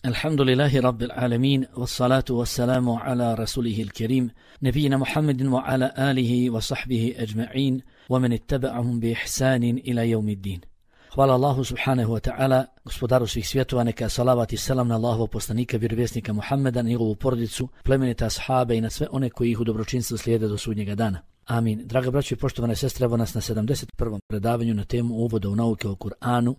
Alhamdulillahi Rabbil Alamin, wassalatu wassalamu ala rasulihil kerim, nebijina Muhammedin wa ala alihi wa sahbihi ajma'in, wa men ittaba'ahum bi ihsanin ila yawmiddin. Hvala Allahu subhanahu wa ta'ala, gospodaru svih svjetova, neka salavat i selam na Allahovog poslanika, vjerovjesnika Muhammeda, na njegovu porodicu, plemenite ashabe i na sve one koji ih u dobročinstvu slijede do sudnjega dana. Amin. Draga braćo i poštovane sestre, evo nas na 71. predavanju na temu uvoda u nauke o Kur'anu.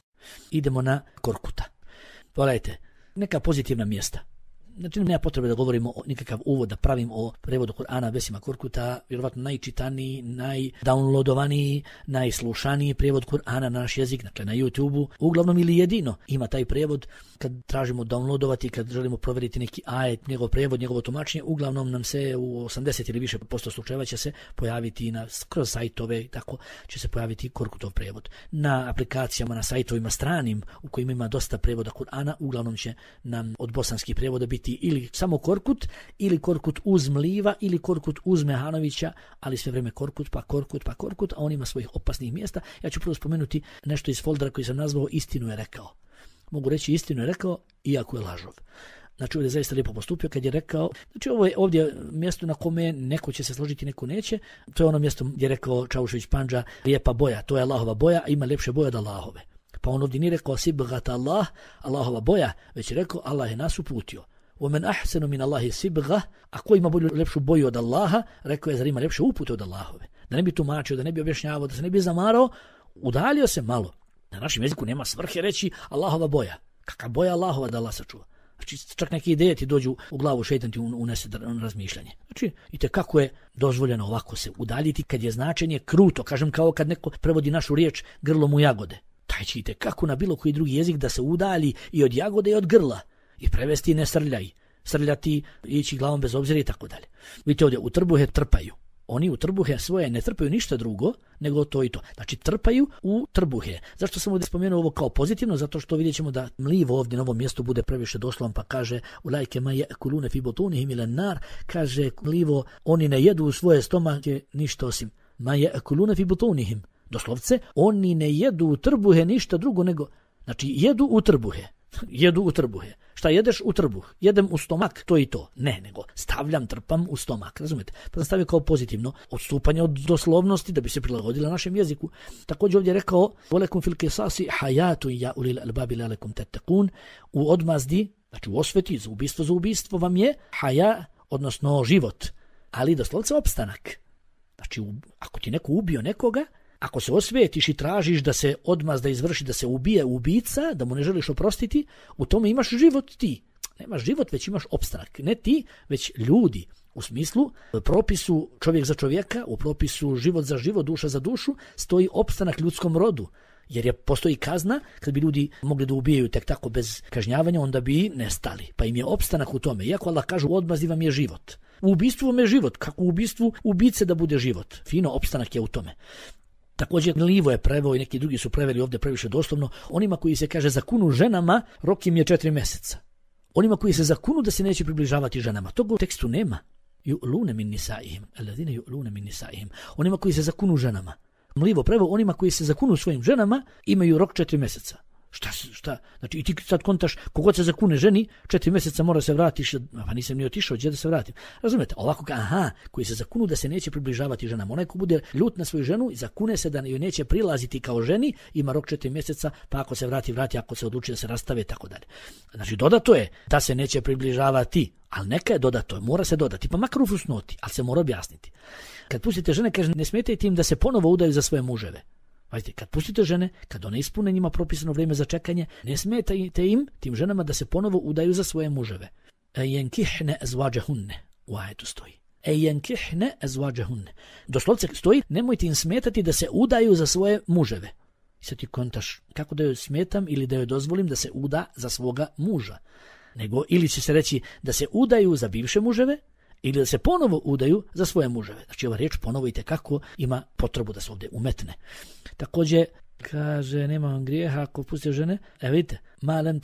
Idemo na Korkuta. Pogledajte, neka pozitivna mjesta. Znači, nema potrebe da govorimo o nikakav uvod, da pravim o prevodu Kur'ana Besima Korkuta, vjerovatno najčitaniji, najdownloadovaniji, najslušaniji prijevod Kur'ana na naš jezik, dakle na YouTube-u, uglavnom ili jedino ima taj prijevod. Kad tražimo downloadovati, kad želimo provjeriti neki ajet, njegov prijevod, njegovo tumačenje, uglavnom nam se u 80 ili više posto slučajeva će se pojaviti kroz sajtove, tako će se pojaviti Korkutov prijevod. Na aplikacijama, na sajtovima stranim u kojima ima dosta prijevoda Kur'ana, uglavnom će nam od bosanskih prijevoda biti ili samo Korkut, ili Korkut uz Mliva, ili Korkut uz Mehanovića, ali sve vrijeme Korkut, pa Korkut, a on ima svojih opasnih mjesta. Ja ću prvo spomenuti nešto iz foldera koji sam nazvao Istinu je rekao. Mogu reći istinu je rekao, iako je lažov. Znači, ovdje je zaista lijepo postupio kad je rekao, znači ovo je ovdje mjesto na kome neko će se složiti, neko neće. To je ono mjesto gdje je rekao Čaušević Pandža, lijepa boja, to je Allahova boja, a ima ljepše boje od Allahove. Pa on ovdje nije rekao sibgat Allah, Allahova boja, već je rekao Allah je nas uputio. وَمَنْ أَحْسَنُ مِنَ اللَّهِ سِبْغَ, a ko ima bolju, lepšu boju od Allaha, rekao je, zar ima ljepše upute od Allahove. Da ne bi tumačio, da ne bi objašnjavao, da se ne bi zamarao, udaljio se malo. Na našem jeziku nema svrhe reći Allahova boja. Kakva boja Allahova da Allah sačuva. Znači, čak neke ideje ti dođu u glavu, šejtan ti unese razmišljanje. Znači, itekako je dozvoljeno ovako se udaljiti kad je značenje kruto. Kažem, kao kad neko prevodi našu riječ grlom u jagode. Taj će itekako na bilo koji drugi jezik da se udalji i od jagode i od grla. I prevesti ne srljaj, srljati, ići glavom bez obzira i tako dalje. Vidite ovdje, u trbuhe trpaju. Oni u trbuhe svoje ne trpaju ništa drugo nego to i to. Znači trpaju u trbuhe. Zašto sam ovdje spomenuo ovo kao pozitivno? Zato što vidjet ćemo da Mlivo ovdje na ovom mjestu bude previše doslovan, pa kaže ulajke ma jekulune fi butunihim ilen nar, kaže Mlivo, oni ne jedu u svoje stomake ništa osim ma jekulune fi butunihim. Doslovce, oni ne jedu u trbuhe ništa drugo nego, znači jedu u trbuhe. Jedu u trbuhe. Šta jedeš? U trbuh. Jedem u stomak, to i to. Ne, nego stavljam, trpam u stomak. Razumete? Pa sam stavio kao pozitivno odstupanje od doslovnosti da bi se prilagodila našem jeziku. Također ovdje je rekao Volekum fil qisasi hayatu ya ulil albabi lalekum tattaqun. U odmazdi, znači u osveti, za ubistvo vam je haja, odnosno život. Ali doslovce opstanak. Znači, ako ti neko ubio nekoga, ako se osvetiš i tražiš da se odmazda izvrši, da se ubije ubica, da mu ne želiš oprostiti, u tome imaš život ti. Nemaš život, već imaš opstanak. Ne ti, već ljudi. U smislu, propisu čovjek za čovjeka, u propisu život za život, duša za dušu, stoji opstanak ljudskom rodu. Jer postoji kazna, kad bi ljudi mogli da ubijaju tek tako bez kažnjavanja, onda bi nestali. Pa im je opstanak u tome. Iako Allah kaže u odmazdi vam je život. U ubistvu vam je život. Kako u ubistvu ubice da bude život? Fino, opstanak je u tome. Također Mlivo je preveo i neki drugi su preveli ovdje previše doslovno. Onima koji se kaže zakunu ženama, rok im je 4 mjeseca. Onima koji se zakunu da se neće približavati ženama. Toga u tekstu nema. Yu'lune min nisaihim. Alladhina yu'lune min nisaihim. Onima koji se zakunu ženama. Mlivo preveo onima koji se zakunu svojim ženama imaju rok 4 mjeseca. Šta? Znači i ti sad kontaš, kogod se zakune ženi, 4 mjeseca mora se vratiš, pa nisam ni otišao, gdje da se vratim. Razumijete? Ovako koji se zakunu da se neće približavati ženama. Onaj ko bude ljut na svoju ženu i zakune se da joj neće prilaziti kao ženi, ima rok 4 mjeseca, pa ako se vrati, ako se odluči da se rastave i tako dalje. Znači dodato je da se neće približavati, ali neka je dodato, mora se dodati, pa makar u fusnoti, ali se mora objasniti. Kad pustite žene, kaže, ne smetajte im da se ponovo udaju za svoje muževe. Pazite, kad pustite žene, kad one ispune njima propisano vrijeme za čekanje, ne smetajte tim ženama da se ponovo udaju za svoje muževe. Ejenkihne azvađahunne, u ajetu stoji. Ejenkihne azvađahunne. Doslovce stoji, nemojte im smetati da se udaju za svoje muževe. I sad ti kontaš, kako da joj smetam ili da joj dozvolim da se uda za svoga muža. Nego, ili će se reći da se udaju za bivše muževe, ili da se ponovo udaju za svoje muževe. Znači ova riječ ponovo itekako ima potrebu da se ovdje umetne. Također kaže, nema vam grijeha ako pustite žene. Vidite, malem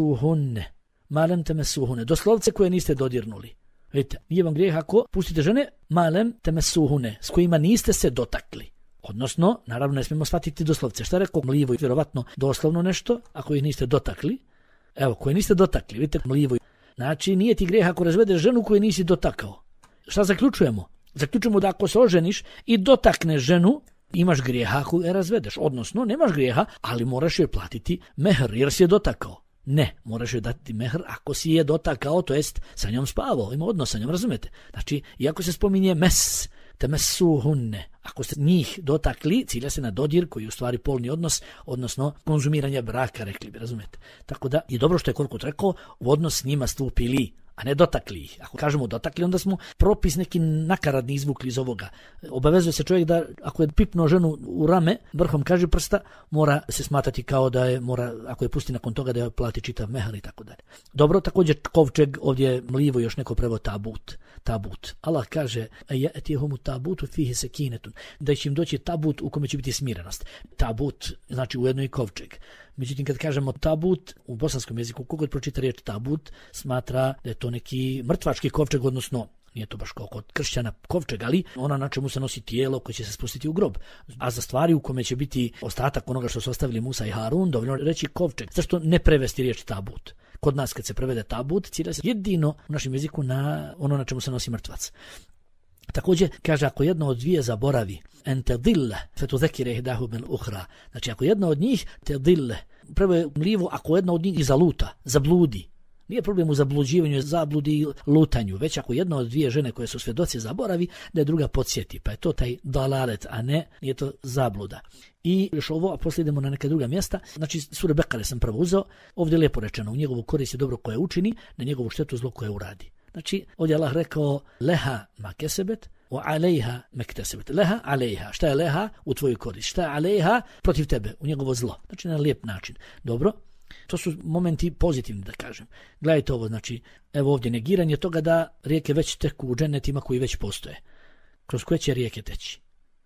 temesuhunne. Doslovce koje niste dodirnuli. Vidite, nije vam grijeha ako pustite žene malem temesuhunne, s kojima niste se dotakli. Odnosno, naravno ne smijemo shvatiti doslovce. Šta rekao Mlivo, vjerovatno doslovno nešto, ako ih niste dotakli. Evo, koje niste dotakli, vidite mlivo. Znači, nije ti grijeh ako razvedeš ženu koju nisi dotakao. Šta zaključujemo? Zaključujemo da ako se oženiš i dotakneš ženu, imaš grijeha ako je razvedeš. Odnosno, nemaš grijeha, ali moraš joj platiti mehr jer si je dotakao. Ne, moraš joj dati mehr ako si je dotakao, to jest sa njom spavao, ima odnos sa njom, razumete? Znači, iako se spominje mes, temesuhunne, ako ste njih dotakli, cilja se na dodir koji je u stvari polni odnos, odnosno konzumiranje braka, rekli bi, razumete? Tako da je dobro što je Korkut rekao, u odnos s njima stupili, a ne dotakli ih. Ako kažemo dotakli, onda smo propis neki nakaradni izvukli iz ovoga. Obavezuje se čovjek da ako je pipnuo ženu u rame, vrhom kaži prsta, mora se smatrati kao da je, mora, ako je pusti nakon toga da je plati čitav mehar i tako dalje. Dobro, također kovčeg, ovdje je mlivo još neko prevo tabut. Allah kaže, ya'tihumu tabutu fihi sakinatun, da će im doći tabut u kome će biti smirenost. Tabut znači ujedno i kovčeg. Međutim, kad kažemo tabut, u bosanskom jeziku, kogod pročita riječ tabut, smatra da je to neki mrtvački kovčeg, odnosno nije to baš kao kod kršćana kovčeg, ali ona na čemu se nosi tijelo koje će se spustiti u grob. A za stvari u kome će biti ostatak onoga što su ostavili Musa i Harun, dovoljno reći kovčeg. Zašto ne prevesti riječ tabut? Kod nas kad se prevede tabut, cilja se jedino u našem jeziku na ono na čemu se nosi mrtvac. Također kaže, ako jedna od dvije zaboravi, ente dille, fetudekire ihdahu bil uhra, znači ako jedna od njih te dille, prvo je mlivo, ako jedna od njih i zaluta, zabludi, nije problem u zabluđivanju, zabludi i lutanju, već ako jedna od dvije žene koje su svjedoci zaboravi, da je druga podsjeti, pa je to taj dalalet, a nije to zabluda. I još ovo, a poslije idemo na neka druga mjesta, znači sure Bekare sam prvo uzeo, ovdje je lijepo rečeno, u njegovu korist je dobro koje učini, na njegovu štetu zlo koje uradi. Znači, ovdje Allah rekao, leha ma kesebet, o alejha mektesebet. Leha, alejha. Šta je leha? U tvoju korist. Šta je alejha? Protiv tebe, u njegovo zlo. Znači, na lijep način. Dobro? To su momenti pozitivni, da kažem. Gledajte ovo, znači, evo ovdje negiranje toga da rijeke već teku u džennetima koji već postoje. Kroz koje će rijeke teći?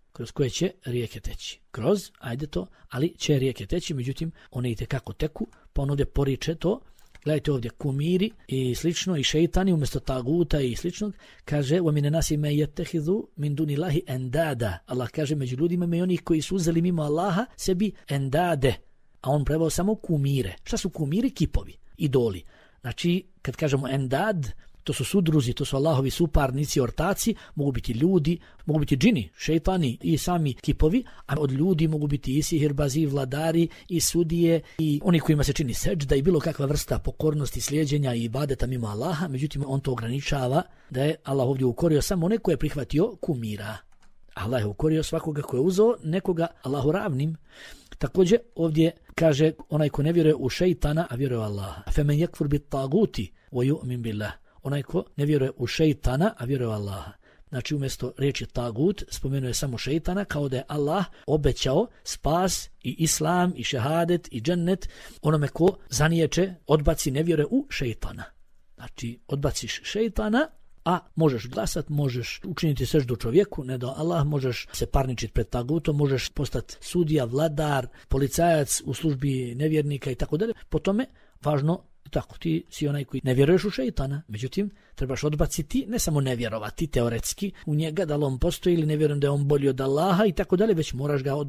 Kroz, ajde to, ali će rijeke teći, međutim, one itekako teku, pa on ovdje poriče to. Gledajte ovdje, kumiri i slično, i šeitani umjesto taguta i sličnog, kaže, وَمِنَ نَاسِ مَا يَتَّخِذُ مِنْ دُونِ اللَّهِ اَنْدَادَ. Allah kaže, među ljudima ima i onih koji su uzeli mimo Allaha sebi endade, a on preveo samo kumire. Šta su kumiri? Kipovi, idoli. Znači, kad kažemo endad, to su sudruzi, to su Allahovi suparnici, ortaci, mogu biti ljudi, mogu biti džini, šejtani i sami kipovi, a od ljudi mogu biti i sihirbazi, i vladari, i sudije, i oni kojima se čini seđda i bilo kakva vrsta pokornosti, slijeđenja i ibadeta mimo Allaha, međutim on to ograničava da je Allah ovdje ukorio samo one koje je prihvatio kumira. Allah je ukorio svakoga ko je uzeo nekoga Allahu ravnim. Također ovdje kaže onaj ko ne vjeruje u šejtana, a vjeruje u Allaha. Femen yakfur bit taguti wa yu'min billah. Onaj ko ne vjeruje u šejtana, a vjeruje u Allaha. Znači umjesto riječi tagut spomenuje samo šejtana, kao da je Allah obećao spas i islam i šehadet i džennet onome ko zaniječe, odbaci, ne vjeruje u šejtana. Znači odbaciš šejtana, a možeš glasat, možeš učiniti seždu čovjeku, ne do Allah, možeš se parničiti pred tagutom, možeš postati sudija, vladar, policajac u službi nevjernika i tako dalje. Po tome, važno, tako, ti si onaj koji ne vjeruješ u šejtana, međutim, trebaš odbaciti, ne samo ne vjerovati teoretski u njega, da li on postoji ili ne vjerujem da je on bolji od Allaha i tako dalje, već moraš ga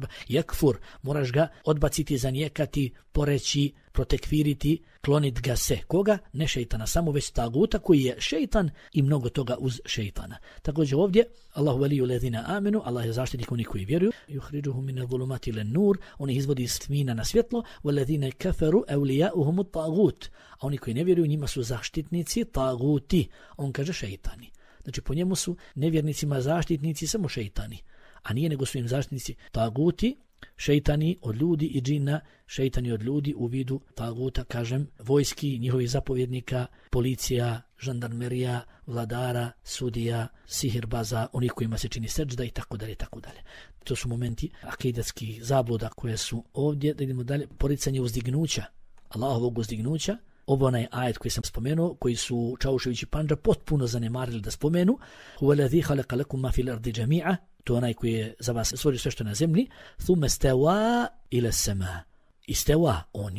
moraš ga odbaciti, zanijekati, poreći, protekviriti, klonit ga se. Koga? Ne šejtana, samo već taguta koji je šejtan i mnogo toga uz šejtana. Također ovdje, Allahu veliju lezina amenu, Allah je zaštitnik onih koji vjeruju, yuhriđuhum mine zulumati len nur, on ih izvodi iz tmina na svjetlo, velezine kaferu evlijauhum tagut, a oni koji ne vjeruju, njima su zaštitnici taguti, on kaže šejtani. Znači po njemu su nevjernicima zaštitnici samo šejtani, a nije nego su im zaštitnici taguti, šejtani od ljudi i džina, šejtani od ljudi u vidu taguta, kažem, vojski, njihovih zapovjednika, policija, žandarmerija, vladara, sudija, sihirbaza, onih kojima se čini seđda i tako dalje, tako dalje. To su momenti akidetskih zabluda koje su ovdje. Da idemo dalje, poricanje uzdignuća, Allahovog uzdignuća. Ovo onaj ajet koji sam spomenuo, koji su Čaušević i Pandža potpuno zanemarili da spomenu. Huwaladhi khalaqa lakum ma fil ardi jami'a, to je onaj koji je za vas stvorio sve što na zemlji. Thumma stawa ila sama. Istawa,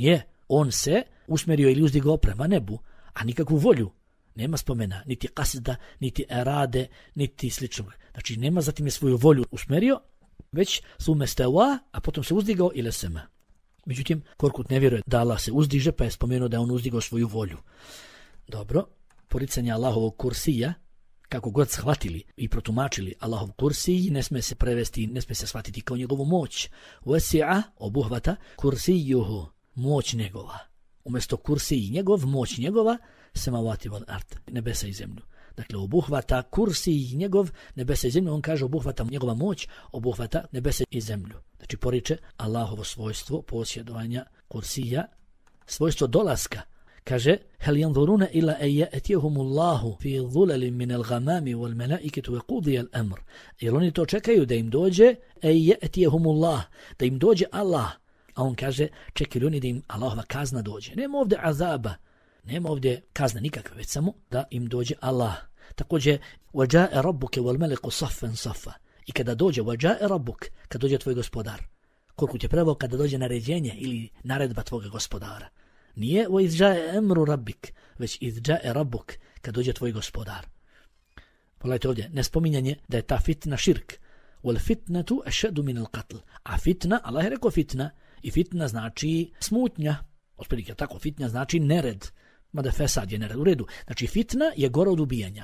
on se usmjerio ili uzdigao prema nebu, a nikakvu volju nema spomena, niti kasda, niti erade, niti sličnog. Znači nema, zatim je svoju volju usmjerio, već thumma stawa, a potom se uzdigao ila sama. Međutim, Korkut ne vjeruje da Allah se uzdiže, pa je spomenuo da je on uzdigao svoju volju. Dobro, poricanje Allahovog kursija, kako god shvatili i protumačili Allahov kursij, ne sme se prevesti, ne sme se shvatiti kao njegovu moć. Wasi'a, obuhvata, kursijuhu, moć njegova. Umjesto kursij njegov, moć njegova, samavati wal ard, nebesa i zemlju. Dakle, obuhvata kursij njegov, nebesa i zemlju, on kaže obuhvata njegova moć, obuhvata nebesa i zemlju. Znači, poriče Allahovo svojstvo posjedovanja kursija, svojstvo dolaska. Kaže, hel yanzuruna ila an ya'tiyahumullahu fi dhulalin min al-ghamami wal malaikatu wa qudiya al-amr. Jel oni to čekaju da im dođe an ya'tiyahumullah, da im dođe Allah. A on kaže, čekaju oni da im Allahova kazna dođe. Nema ovdje azaba, nema ovdje kazna nikakve, već samo da im dođe Allah. Također, وَجَاءَ رَبُّكَ وَالْمَلِكُ صَفًّا صَفًّا. I kada dođe, وَجَاءَ رَبُّكَ, kada dođe tvoj gospodar. Koliko ti je preveo kada dođe naređenje ili naredba tvoga gospodara. Nije وَإِذْ جَاءَ أَمْرُ رَبِّكَ, već إِذْ جَاءَ رَبُّكَ, kada dođe tvoj gospodar. Pogledajte ovdje, nespominjanje da je ta fitna širk. وَالْفِتْنَةُ أَشَدُ مِنَ الْقَتْلِ. A fitna, Allah je rekao fitna, i fitna znači smutnja. Otprilike tako, fitna znači nered. Mada fesad je nered u redu. Znači fitna je gora od ubijanja.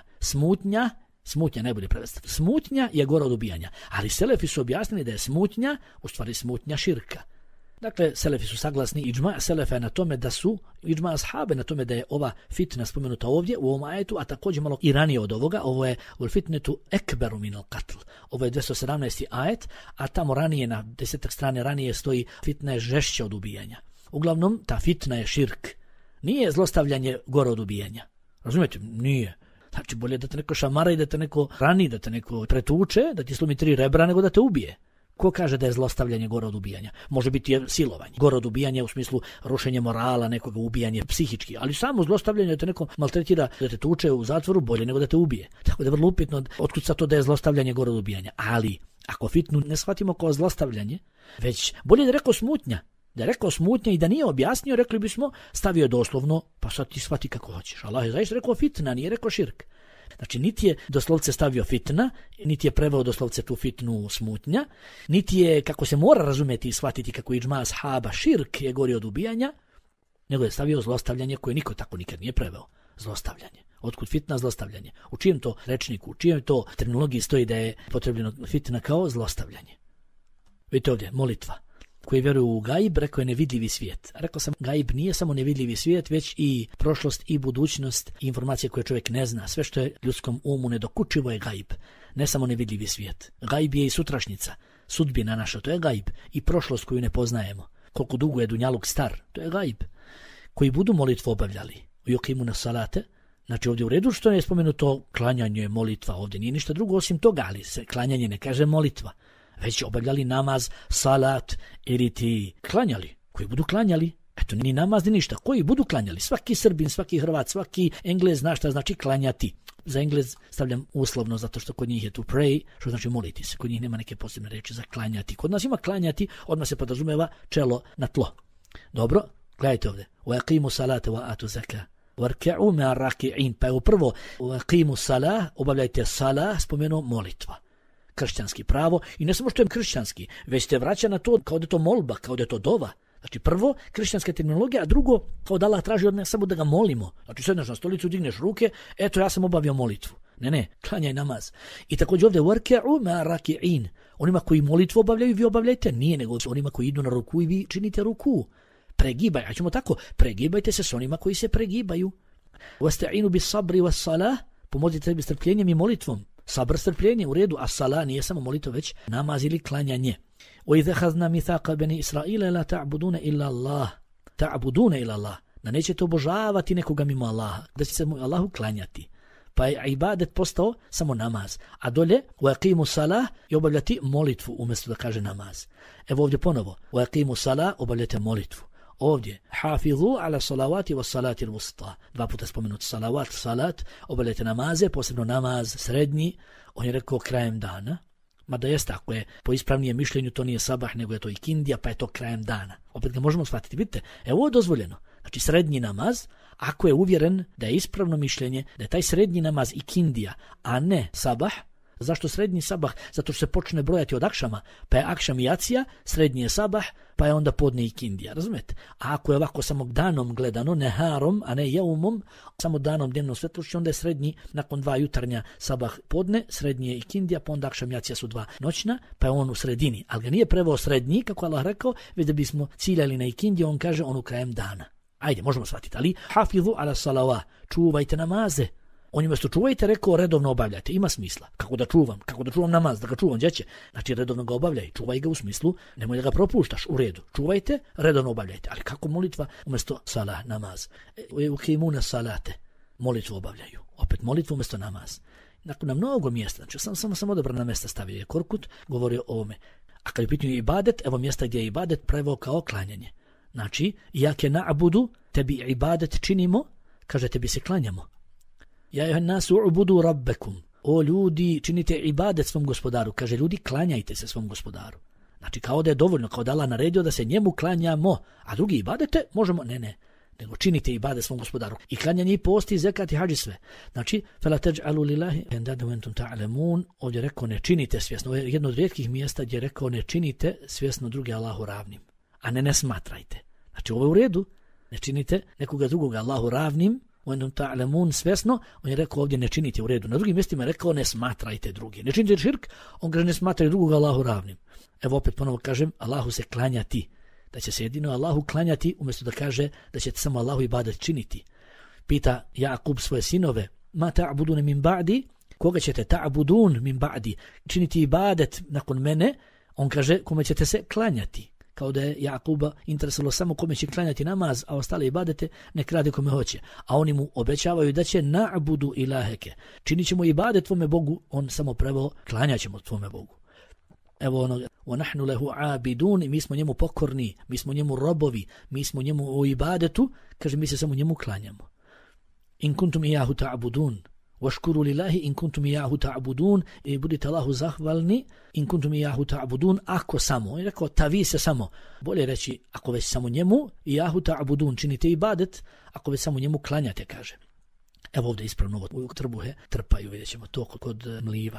Smutnja najbolje prevesti. Smutnja je gora od ubijanja. Ali selefi su objasnili da je smutnja u stvari smutnja širka. Dakle, selefi su saglasni, iđma selefa je na tome da su, iđma ashabe na tome da je ova fitna spomenuta ovdje u ovom ajetu, a također malo i ranije od ovoga. Ovo je ul fitnetu ekberu minal qatl. Ovo je 217. ajet, a tamo ranije, na 10 strane ranije stoji fitna je žešća od ubijanja. Uglavnom, ta fitna je širk. Nije zlostavljanje gore od ubijanja. Razumijete? Nije. Znači, bolje da te neko šamara i da te neko rani, da te neko pretuče, da ti slomi 3 rebra, nego da te ubije. Ko kaže da je zlostavljanje gore od ubijanja? Može biti silovanje. Gore od ubijanja u smislu rušenja morala, nekoga ubijanje psihički, ali samo zlostavljanje da te neko maltretira, da te tuče u zatvoru, bolje nego da te ubije. Tako da je vrlo upitno otkud sa to da je zlostavljanje gore od ubijanja. Ali, ako fitnu ne shvatimo kao zlostavljanje, već bolje da je rekao smutnja. Da je rekao smutnja i da nije objasnio, rekli bismo, stavio je doslovno, pa sad ti shvati kako hoćeš. Allah je zaista rekao fitna, nije rekao širk. Znači, niti je doslovce stavio fitna, niti je preveo doslovce tu fitnu smutnja, niti je, kako se mora razumjeti i shvatiti kako iđma ashaba, širk je gori od ubijanja, nego je stavio zlostavljanje koje niko tako nikad nije preveo. Zlostavljanje. Otkud fitna, zlostavljanje? U čijem to rečniku, u čijem to terminologiji stoji da je potrebljeno fitna kao zlostavljanje? Vidite ovdje, molitva. Koji vjeruju u gaib, rekao je nevidljivi svijet. Rekao sam, gaib nije samo nevidljivi svijet, već i prošlost i budućnost i informacije koje čovjek ne zna. Sve što je ljudskom umu nedokučivo je gaib. Ne samo nevidljivi svijet. Gaib je i sutrašnjica. Sudbina naša, to je gaib. I prošlost koju ne poznajemo. Koliko dugo je dunjaluk star, to je gaib. Koji budu molitvu obavljali. U yuqimu na salate. Znači ovdje u redu što je spomenuto klanjanje, molitva. Ovdje nije ništa drugo osim toga, ali se klanjanje ne kaže molitva. Već obavljali namaz, salat, ili ti klanjali, koji budu klanjali, eto ni namaz ni ništa, koji budu klanjali, svaki Srbin, svaki Hrvat, svaki Englez zna šta znači klanjati. Za Englez stavljam uslovno zato što kod njih je to pray, što znači moliti se, kod njih nema neke posebne reči za klanjati. Kod nas ima klanjati, odmah se podrazumeva čelo na tlo. Dobro, gledajte ovdje, وَاقِيمُوا صَلَاةَ وَآتُوا زَكَاةَ وَارْكَعُوا مَعَ الرَّاكِعِينَ. Pa je prvo وَاقِيمُوا صَلَاةَ, obavljajte salah, spomenuo molitva. Kršćanski pravo i ne samo što je kršćanski, već te vraća na to kao da je to molba, kao da je to dova. Znači prvo kršćanska terminologija, a drugo kao da Allah traži od nas samo da ga molimo. Znači sedneš na stolicu, digneš ruke, eto ja sam obavio molitvu. Ne, klanjaj namaz. I također ovdje warka'u ma raki'in. Onima koji molitvu obavljaju, vi obavljajte. Nije, nego onima koji idu na ruku i vi činite ruku. Pregibaj, a ćemo tako, pregibajte se s onima koji se pregibaju. Wasta'inu bis sabri was salah, pomozite sebi strpljenjem i molitvom. Sabr, strpljenje u redu, a salah nije samo molitva, već namaz ili klanjanje. وَإِذَا خَذْنَا مِثَاقَ بَنِي إِسْرَائِيلَ لَا تَعْبُدُونَ إِلَّا اللَّهِ تَعْبُدُونَ إِلَّا اللَّهِ. Da nećete obožavati nekoga mimo Allaha, da će se Allahu klanjati. Pa je ibadet postao samo namaz. A dolje, وَاقِيمُوا salah i obavljati molitvu umjesto da kaže namaz. Evo ovdje ponovo, وَاقِيمُوا salah, obavljate molitvu. Ovdje, hafizu ala salavati wa salati al-wusta. 2 puta spomenut salavat, salat, obavljajte namaze, posebno namaz srednji, on je rekao krajem dana, mada jest tako je, po ispravnijem mišljenju to nije sabah, nego je to ikindija, pa je to krajem dana. Opet ga možemo shvatiti, vidite, ovo je dozvoljeno. Znači srednji namaz, ako je uvjeren da je ispravno mišljenje, da je taj srednji namaz ikindija, a ne sabah, Zašto srednji sabah? Zato što se počne brojati od akšama, pa je akšam i jacija, srednji je sabah, pa je onda podne i kindija, razumete? A ako je ovako samo danom gledano, ne harom, a ne jeumom, samo danom dnevnom svetlošću, onda je srednji nakon 2 jutarnja sabah podne, srednji je i kindija, pa onda akšam i jacija su 2 noćna, pa je on u sredini. Ali ga nije preveo srednji, kako Allah rekao, već da bismo ciljali na ikindiju, on kaže onu krajem dana. Ajde, možemo shvatiti, ali hafizu ala salava, čuvajte namaze. On umjesto čuvajte rekao redovno obavljajte. Ima smisla. Kako da čuvam namaz, da ga čuvam, gdje će? Znači redovno ga obavljaj, čuvaj ga u smislu, nemoj da ga propuštaš, u redu. Čuvajte, redovno obavljajte. Ali kako molitva umjesto salah, namaz? Ukimuna salate, molitvu obavljaju. Opet molitvu umjesto namaz. Nakon na mnogo mjesta, znači sam odabrana mjesta stavio je Korkut, govori o ovome. A kad je pitanje ibadet, evo mjesta gdje je ibadet preveo kao klanjanje. Znači, jake na'budu, tebi ibadet činimo, kaže tebi se klanjamo. Ja je nasu ubudu rabbekum. O ljudi, činite ibadet svom gospodaru. Kaže ljudi, klanjajte se svom gospodaru. Znači kao da je dovoljno, kao da Allah naredio da se njemu klanjamo. A drugi ibadete možemo, ne. Nego činite ibadet svom gospodaru. I klanjanje i posti, zekat i hađi sve. Znači, fela teđ'alu lillahi endada ventum ta'lemun. Ovdje je rekao ne činite svjesno. Ovo je jedno od rijetkih mjesta gdje je rekao ne činite svjesno druge Allahu ravnim. A ne smatrajte. Znači ovo je u redu. Ne činite nekoga drugoga Allahu ravnim. Ventum ta'lemun svjesno. On je rekao ovdje ne činite u redu. Na drugim mjestima je rekao ne smatrajte drugi. Ne činite širk. On kaže ne smatrajte drugoga Allahu ravnim. Evo opet ponovo kažem, Allahu se klanjati. Da će se jedino Allahu klanjati umjesto da kaže da ćete samo Allahu ibadet činiti. Pita Jakub svoje sinove, ma ta'budun min ba'di, koga ćete ta'budun min ba'di, činiti ibadet nakon mene, on kaže kome ćete se klanjati. Kao da je Jakuba interesalo samo kome će klanjati namaz, a ostale ibadete nek radi kome hoće. A oni mu obećavaju da će na'budu ilaheke. Činit ćemo ibadet tvome Bogu, on samo preveo klanjat ćemo tvome Bogu. Evo ono, وَنَحْنُ لَهُ عَابِدُونَ, mi smo njemu pokorni, mi smo njemu robovi, mi smo njemu u ibadetu, kaže mi se samo njemu klanjamo. In kuntum iyahu ta'budun, washkuru lillahi in kuntum iyahu ta'budun, i budite Allahu zahvalni, in kuntum iyahu ta'budun, ako samo, on je rekao tavi se samo, bolje reći ako već samo njemu, iyahu ta'budun, činite ibadet, ako već samo njemu klanjate, kaže. Evo ovdje ispravno ovo trbuhe trpaju, vidjet ćemo to kod mliva.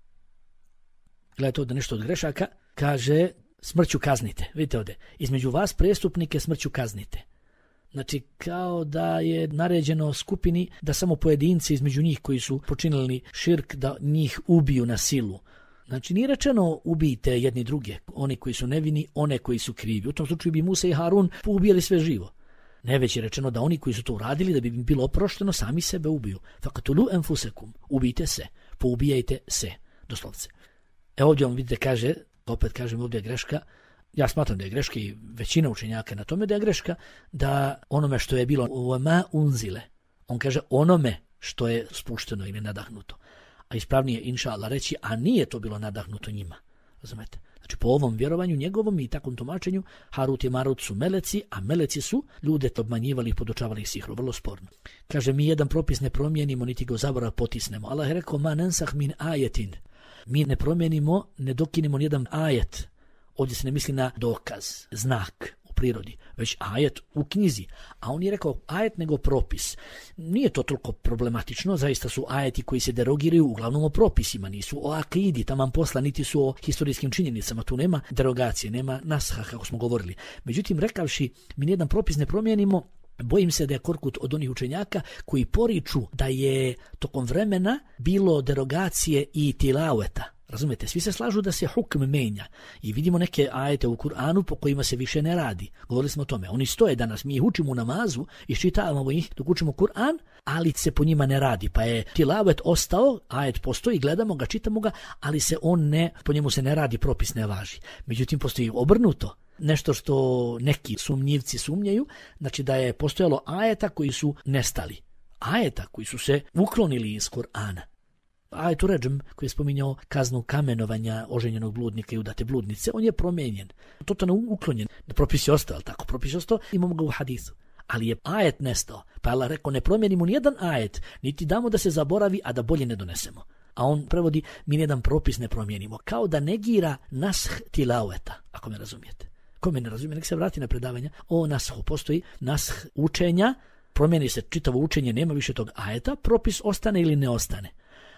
Gledajte ovdje nešto od grešaka, kaže smrću kaznite. Vidite ovdje, između vas prestupnike smrću kaznite. Znači kao da je naređeno skupini da samo pojedinci između njih koji su počinili širk da njih ubiju na silu. Znači nije rečeno ubijte jedni druge, oni koji su nevini, one koji su krivi. U tom slučaju bi Musa i Harun poubijali sve živo. Ne, već je rečeno da oni koji su to uradili da bi im bilo oprošteno sami sebe ubiju. Fakatulu enfusekum, ubijte se, poubijajte se, doslovce. Ovdje on vidite kaže, opet kažem ovdje je greška, ja smatram da je greška i većina učenjaka na tome da je greška, da onome što je bilo u ma unzile, on kaže onome što je spušteno ili nadahnuto. A ispravnije inša Allah reći, a nije to bilo nadahnuto njima. Razumete? Znači po ovom vjerovanju njegovom i takvom tumačenju Harut i Marut su meleci, a meleci su ljude obmanjivali i podučavali ih sihru. Vrlo sporno. Kaže mi jedan propis ne promijenimo niti ga u zaborav potisnemo. Allah je rekao ma nansah min ajetin. Mi ne promijenimo, ne dokinemo nijedan ajet. Ovdje se ne misli na dokaz, znak u prirodi, već ajet u knjizi. A on je rekao ajet nego propis. Nije to toliko problematično, zaista su ajeti koji se derogiraju uglavnom o propisima, nisu o akidi, taman posla, niti su o historijskim činjenicama. Tu nema derogacije, nema nasha, kako smo govorili. Međutim, rekavši mi nijedan propis ne promijenimo, bojim se da je Korkut od onih učenjaka koji poriču da je tokom vremena bilo derogacije i tilaveta. Razumete, svi se slažu da se hukm menja i vidimo neke ajete u Kur'anu po kojima se više ne radi. Govorili smo o tome. Oni stoje danas, mi ih učimo u namazu i čitavamo ih dok učimo Kur'an, ali se po njima ne radi. Pa je tilavet ostao, ajet postoji, gledamo ga, čitamo ga, ali se on ne, po njemu se ne radi, propis ne važi. Međutim, postoji obrnuto. Nešto što neki sumnjivci sumnjaju, znači da je postojalo ajeta koji su nestali. Ajeta koji su se uklonili iz Kur'ana. Ajet u Redžem koji je spominjao kaznu kamenovanja oženjenog bludnika i udate bludnice, on je promijenjen. Totalno uklonjen. Propis je ostao, tako? Propis je ostao, imamo ga u hadisu. Ali je ajet nestao. Pa Allah rekao ne promijenimo nijedan ajet, niti damo da se zaboravi, a da bolje ne donesemo. A on prevodi mi nijedan propis ne promijenimo. Kao da negira nash tilaveta, ako me razumijete. Ko me ne razumije, nek se vrati na predavanja. O nashu postoji nash učenja, promijeni se čitavo učenje, nema više tog ajeta, propis ostane ili ne ostane.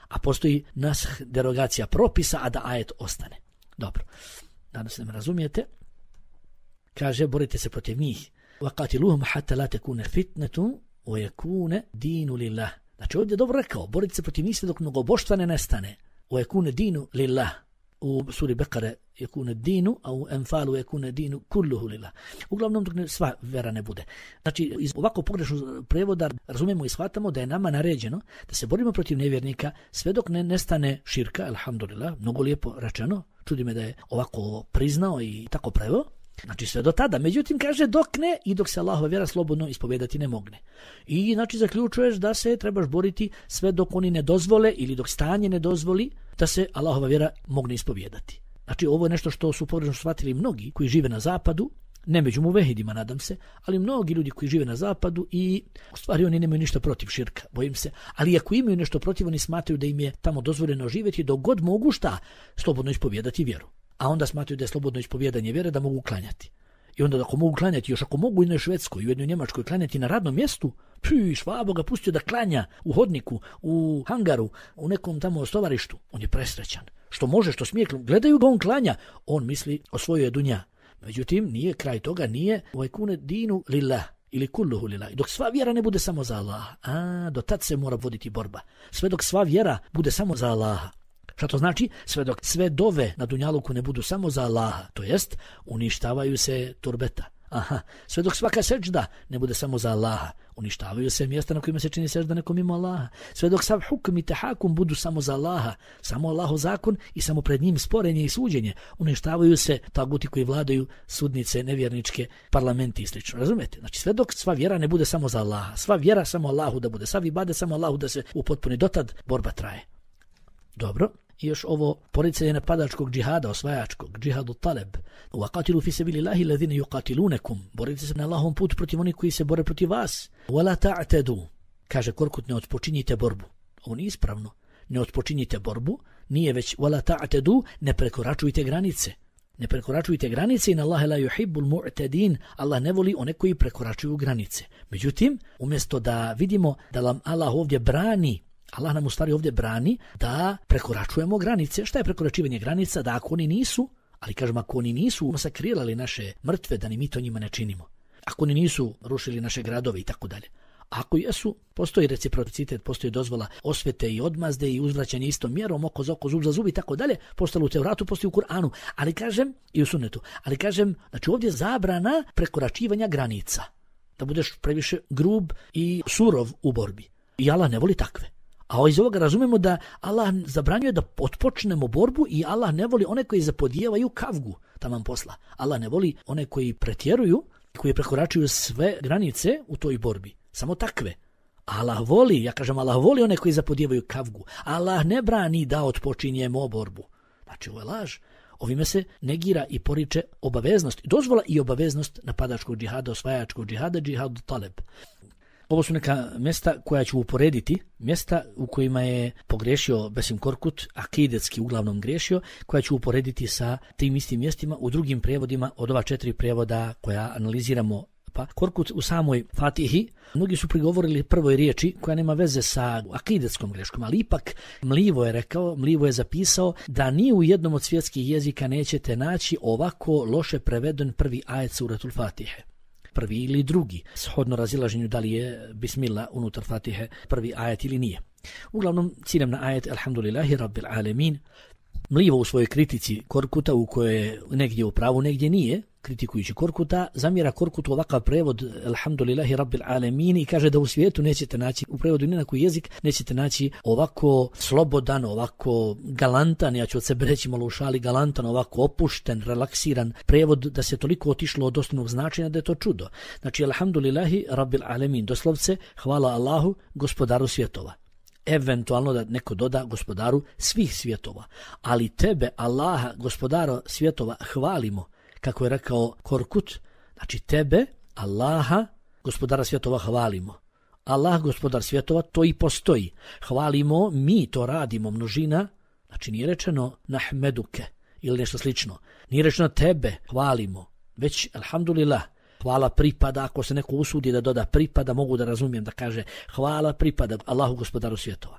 a postoji nash, derogacija propisa, a da ajet ostane. Dobro, nadam se da me razumijete. Kaže, borite se protiv njih. وَقَاتِلُوهُمْ حَتَّى لَا تَكُونَ فِتْنَةٌ وَيَكُونَ دِينُ لِلَّهِ. Znači ovdje je dobro rekao, borite se protiv njih sve dok mnogoboštva ne nestane. وَيَكُونَ دِينُ لِلَّهِ. U suri Bekare yakuna dinu, a u Enfalu yakuna dinu kulluhu lillah. Uglavnom dok sva vera ne bude. Znači iz ovako pogrešnog prevoda razumijemo i shvatamo da je nama naređeno da se borimo protiv nevjernika sve dok ne nestane širka, alhamdulillah, mnogo lijepo rečeno. Čudi me da je ovako priznao i tako preveo. Znači sve do tada. Međutim, kaže dok ne i dok se Allahova vjera slobodno ispovijedati ne mogne. I znači zaključuješ da se trebaš boriti sve dok oni ne dozvole ili dok stanje ne dozvoli da se Allahova vjera mogne ispovijedati. Znači ovo je nešto što su pogrešno shvatili mnogi koji žive na zapadu, ne među muvehidima nadam se, ali mnogi ljudi koji žive na zapadu i u stvari oni nemaju ništa protiv širka, bojim se, ali ako imaju nešto protiv oni smatraju da im je tamo dozvoljeno živjeti dok god mogu šta slobodno ispovijedati vjeru. A onda smatraju da je slobodno ispovijedanje vjere da mogu klanjati. I onda ako mogu klanjati, još ako mogu i na Švedskoj i u jednoj Njemačkoj klanjati na radnom mjestu, Švabo ga pustio da klanja u hodniku, u hangaru, u nekom tamo stovarištu, on je presrećan. Što može, što smije, gledaju ga on klanja, on misli o svojoj dunja. Međutim, nije kraj toga, nije vajkune dinu lillah ili kulluhu lillah. I dok sva vjera ne bude samo za Allaha, do tad se mora voditi borba. Sve dok sva vjera bude samo za Allaha. Šta to znači? Sve dok sve dove na dunjaluku ne budu samo za Allaha, to jest uništavaju se turbeta. Sve dok svaka seđda ne bude samo za Allaha, uništavaju se mjesta na kojima se čini seđda nekom mimo Allaha. Sve dok sav hukm i tehakum budu samo za Allaha, samo Allahov zakon i samo pred njim sporenje i suđenje, uništavaju se taguti koji vladaju, sudnice, nevjerničke, parlamenti i slično. Razumete? Znači sve dok sva vjera ne bude samo za Allaha, sva vjera samo Allahu da bude, sav ibade samo Allahu da se upotpuni, dotad borba traje. Dobro. I još ovo poricanje napadačkog džihada, osvajačkog, džihadu taleb. وَقَاتِلُوا فِي سَبِيلِ اللَّهِ الَّذِينَ يُقَاتِلُونَكُمْ. Borite se na Allahovom putu protiv onih koji se bore protiv vas. وَلَا تَعْتَدُوا. Kaže Korkut, ne otpočinjite borbu. Ovo nije ispravno. Ne otpočinjite borbu, nije već وَلَا تَعْتَدُوا, ne prekoračujte granice. Ne prekoračujte granice i na Allahe la yuhibbul mu'tadin. Allah ne voli one koji prekoračuju granice. Međutim, umjesto da vidimo da nam Allah ovdje brani, Allah nam u stvari ovdje brani da prekoračujemo granice. Šta je prekoračivanje granica? Da ako oni nisu, ali kažemo ako oni nisu masakrirali naše mrtve, da ni mi to njima ne činimo. Ako oni nisu rušili naše gradove i tako dalje. Ako jesu, postoji reciprocitet, postoji dozvola osvete i odmazde i uzvraćanje istom mjerom, oko za oko, zub za zub i tako dalje. Postoji u Tevratu, postoji u Kur'anu, ali kažem, i u Sunnetu, ali kažem, znači ovdje zabrana prekoračivanja granica. Da budeš previše grub i surov u borbi. I Allah ne voli takve. A iz ovoga razumemo da Allah zabranjuje da otpočnemo borbu i Allah ne voli one koji zapodijevaju kavgu taman posla. Allah ne voli one koji pretjeruju, koji prekoračuju sve granice u toj borbi. Samo takve. Allah voli, ja kažem Allah voli one koji zapodijevaju kavgu. Allah ne brani da otpočinjemo borbu. Znači ovo je laž. Ovime se negira i poriče obaveznost, dozvola i obaveznost napadačkog džihada, osvajačkog džihada, džihadu taleb. Ovo su neka mjesta koja ću uporediti, mjesta u kojima je pogriješio Besim Korkut, akidetski uglavnom griješio, koja ću uporediti sa tim istim mjestima u drugim prijevodima od ova 4 prijevoda koja analiziramo. Pa Korkut u samoj Fatihi, mnogi su prigovorili prvoj riječi koja nema veze sa akidetskom greškom, ali ipak Mlivo je rekao, Mlivo je zapisao da ni u jednom od svjetskih jezika nećete naći ovako loše preveden prvi ajet suratul Fatihe. Prvi ili drugi, shodno razilaženju da li je Bismillah unutar Fatihe prvi ajet ili nije. Uglavnom, ciljem na ajet Alhamdulillahi Rabbil Alemin, Mlivo u svojoj kritici Korkuta, u kojoj je negdje u pravu, negdje nije, kritikujući Korkuta, zamjera Korkutu ovakav prevod Alhamdulillahi Rabbil Alemin i kaže da u svijetu nećete naći, u prevodu ni na koji jezik, nećete naći ovako slobodan, ovako galantan, ja ću od sebe reći malo u šali, galantan, ovako opušten, relaksiran prevod da se toliko otišlo od osnovnog značenja da je to čudo. Znači Alhamdulillahi Rabbil Alemin, doslovce hvala Allahu, gospodaru svjetova. Eventualno da neko doda gospodaru svih svjetova. Ali tebe, Allaha, gospodara svjetova, hvalimo, kako je rekao Korkut, znači tebe, Allaha, gospodara svjetova, hvalimo. Allah, gospodar svjetova, to i postoji. Hvalimo, mi to radimo, množina, znači nije rečeno nahmeduke ili nešto slično. Nije rečeno tebe, hvalimo, već alhamdulillah. Hvala pripada, ako se neko usudi da doda pripada, mogu da razumijem da kaže hvala pripada Allahu gospodaru svjetova.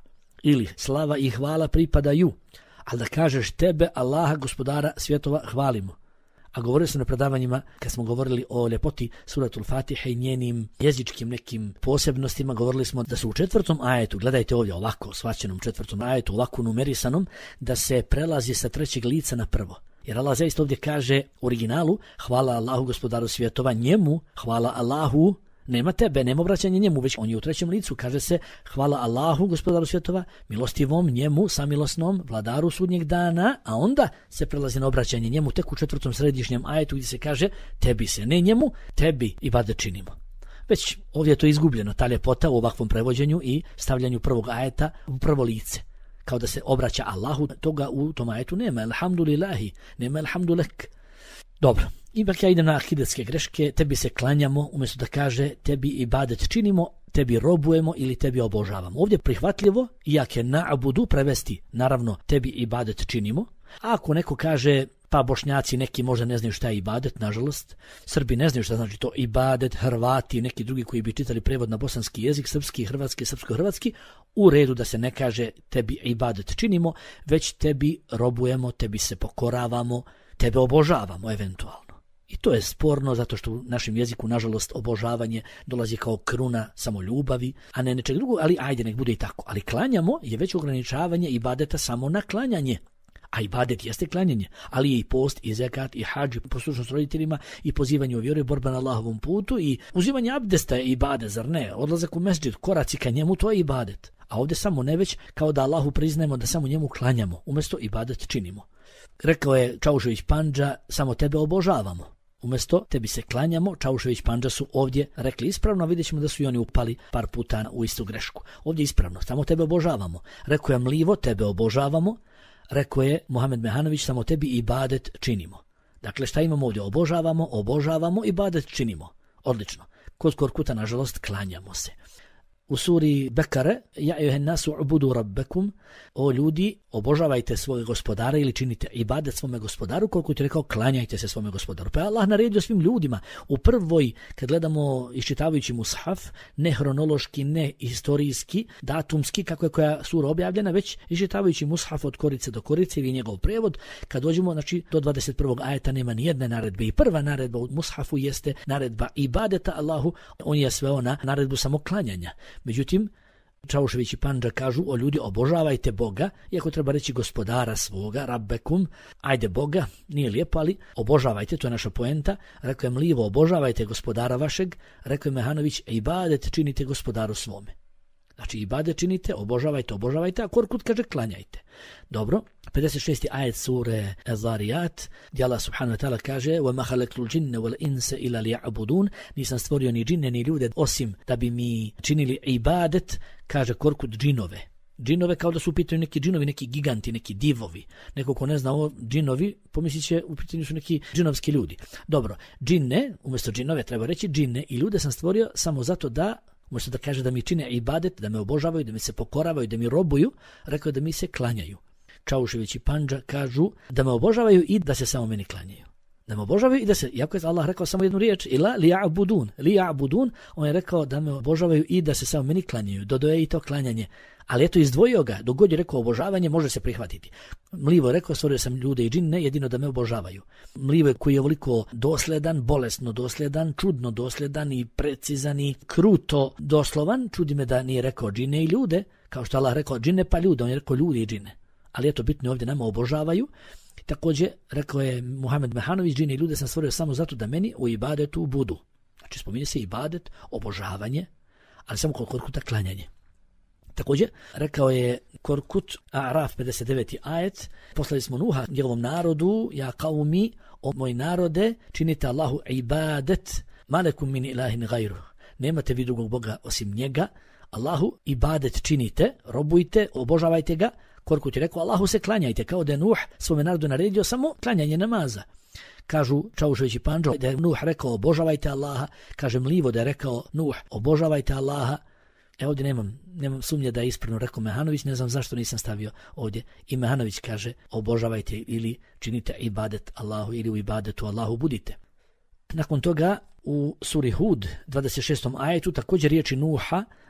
ili slava i hvala pripadaju, ali da kažeš tebe, Allaha, gospodara svjetova, hvalimo. A govorili smo na predavanjima, kad smo govorili o ljepoti suratul Fatiha i njenim jezičkim nekim posebnostima, govorili smo da su u 4. ajetu, gledajte ovdje ovako, svaćenom 4. ajetu, ovako numerisanom, da se prelazi sa 3. lica na prvo. Jer Allah zaista ovdje kaže u originalu, hvala Allahu, gospodaru svjetova, njemu, hvala Allahu, nema tebe, nema obraćanja njemu, već on je u 3. licu, kaže se hvala Allahu, gospodaru svjetova, milostivom njemu, samilosnom, vladaru sudnjeg dana, a onda se prelazi na obraćanje njemu tek u 4. središnjem ajetu gdje se kaže tebi se, ne njemu, tebi ibadet činimo. Već ovdje je to izgubljeno, ta ljepota u ovakvom prevođenju i stavljanju prvog ajeta u prvo lice. Kao da se obraća Allahu, toga u tom ajetu nema, alhamdulillahi, nema alhamdulek. Dobro, ipak ja idem na akidetske greške, tebi se klanjamo, umjesto da kaže tebi ibadet činimo, tebi robujemo ili tebi obožavamo. Ovdje prihvatljivo, iako je na'budu prevesti, naravno tebi ibadet činimo, a ako neko kaže, pa Bošnjaci neki možda ne znaju šta je ibadet, nažalost, Srbi ne znaju šta znači to ibadet, Hrvati, neki drugi koji bi čitali prevod na bosanski jezik, srpski, hrvatski, srpsko-hrvatski, u redu da se ne kaže tebi ibadet činimo, već tebi robujemo, tebi se pokoravamo, tebe obožavamo eventualno. I to je sporno zato što u našem jeziku, nažalost, obožavanje dolazi kao kruna samoljubavi, a ne nečeg drugog, ali ajde, nek bude i tako. Ali klanjamo je već ograničavanje ibadeta samo na klanjanje. A ibadet jeste klanjanje, ali je i post, i zekat, i hadž, i poslušnost roditeljima, i pozivanje u vjeru, i borba na Allahovom putu, i uzimanje abdesta je ibadet, zar ne? Odlazak u mesdžid, koraci ka njemu, to je ibadet. A ovdje samo ne već kao da Allahu priznajemo da samo njemu klanjamo, umjesto ibadet činimo. Rekao je Čaušević Pandža, samo tebe obožavamo. Umjesto tebi se klanjamo, Čaušević Pandža su ovdje rekli ispravno, a vidjet ćemo da su i oni upali par puta u istu grešku. Ovdje ispravno, samo tebe obožavamo. Rekao je Mlivo, tebe obožavamo. Rekao je Mohamed Mehanović, samo tebi ibadet činimo. Dakle, šta imamo ovdje? Obožavamo, ibadet činimo. Odlično. Kod Korkuta, nažalost, klanjamo se. U suri Bekare, ja ejuhen nasu ubudu rabbekum, o ljudi, obožavajte svoje gospodara ili činite ibadet svome gospodaru, koliko je rekao, klanjajte se svome gospodaru. Pa je Allah naredio svim ljudima. U prvoj, kad gledamo iščitavajući mushaf, ne hronološki, ne historijski, datumski, kako je koja sura objavljena, već iščitavajući mushaf od korice do korice ili njegov prevod, kad dođemo, znači, do 21. ajeta nema ni jedne naredbe. I prva naredba u mushafu jeste naredba ibadeta Allahu, on je sveo na naredbu samo klanjanja. Međutim, Čaušević i Pandža kažu, o ljudi, obožavajte Boga, iako treba reći gospodara svoga, rabbekum, ajde Boga, nije lijepo, ali obožavajte, to je naša poenta. Rekao je Mlivo, obožavajte gospodara vašeg, rekao je Mehanović, ibadet činite gospodaru svome. Znači, ibadet činite, obožavajte, a Korkut kaže klanjajte. Dobro, 56. ajet sure Az-Zariyat, gdje Allah subhanahu wa ta'ala kaže وَمَا خَلَقْتُ الْجِنَّ وَالْإِنْسَ إِلَّا لِيَعْبُدُونَ, nisam stvorio ni džinne ni ljude osim da bi mi činili ibadet, kaže Korkut, džinove. Džinove kao da su u pitanju neki džinovi, neki giganti, neki divovi. Neko ko ne zna ovo džinovi, pomislit će u pitanju su neki džinovski ljudi. Dobro, džinne, umjesto džinove treba reći džinne i ljude sam stvorio samo zato da, umjesto da kaže da mi čine ibadet, da me obožavaju, da mi se pokoravaju, da mi robuju, rekao je da mi se klanjaju. Čaušević i Pandža kažu da me obožavaju i da se samo meni klanjaju. Da me obožavaju i da se, iako je Allah rekao samo jednu riječ, ila li'abudun, on je rekao da me obožavaju i da se samo meni klanjaju. Dodao je i to klanjanje. Ali eto, izdvojio ga, dok god je rekao obožavanje, može se prihvatiti. Mlivo je rekao, stvorio sam ljude i džinne, jedino da me obožavaju. Mlivo je koji je ovoliko dosledan, bolesno dosledan, čudno dosledan i precizan i kruto doslovan, čudi me da nije rekao džine i ljude, kao što Allah rekao džine pa ljude, on je rekao ljudi i džine. Ali eto, bitno je ovdje nama obožavaju. Također, rekao je Mohamed Mehanović, džine i ljude sam stvorio samo zato da meni u ibadetu budu. Znači, spominje se ibadet, obožavanje, ali samo kod Korkuta klanjanje. Također, rekao je Korkut, A'raf 59. ajet, poslali smo Nuha njegovom narodu, ja qaumi, o moj narode, činite Allahu ibadet, malekum min ilahin gajru. Nemate vi drugog Boga osim njega, Allahu ibadet činite, robujte, obožavajte ga. Korkut je rekao, Allahu se klanjajte, kao da je Nuh svome narodu naredio samo klanjanje namaza. Kažu Čaušević i Pandža da je Nuh rekao obožavajte Allaha, kaže Mlivo da je rekao Nuh obožavajte Allaha. Ovdje nemam sumnje da je ispravno rekao Mehanović, ne znam zašto nisam stavio ovdje. I Mehanović kaže obožavajte ili činite ibadet Allahu ili u ibadetu Allahu budite. Nakon toga u suri Hud 26. ajetu također riječi Nuha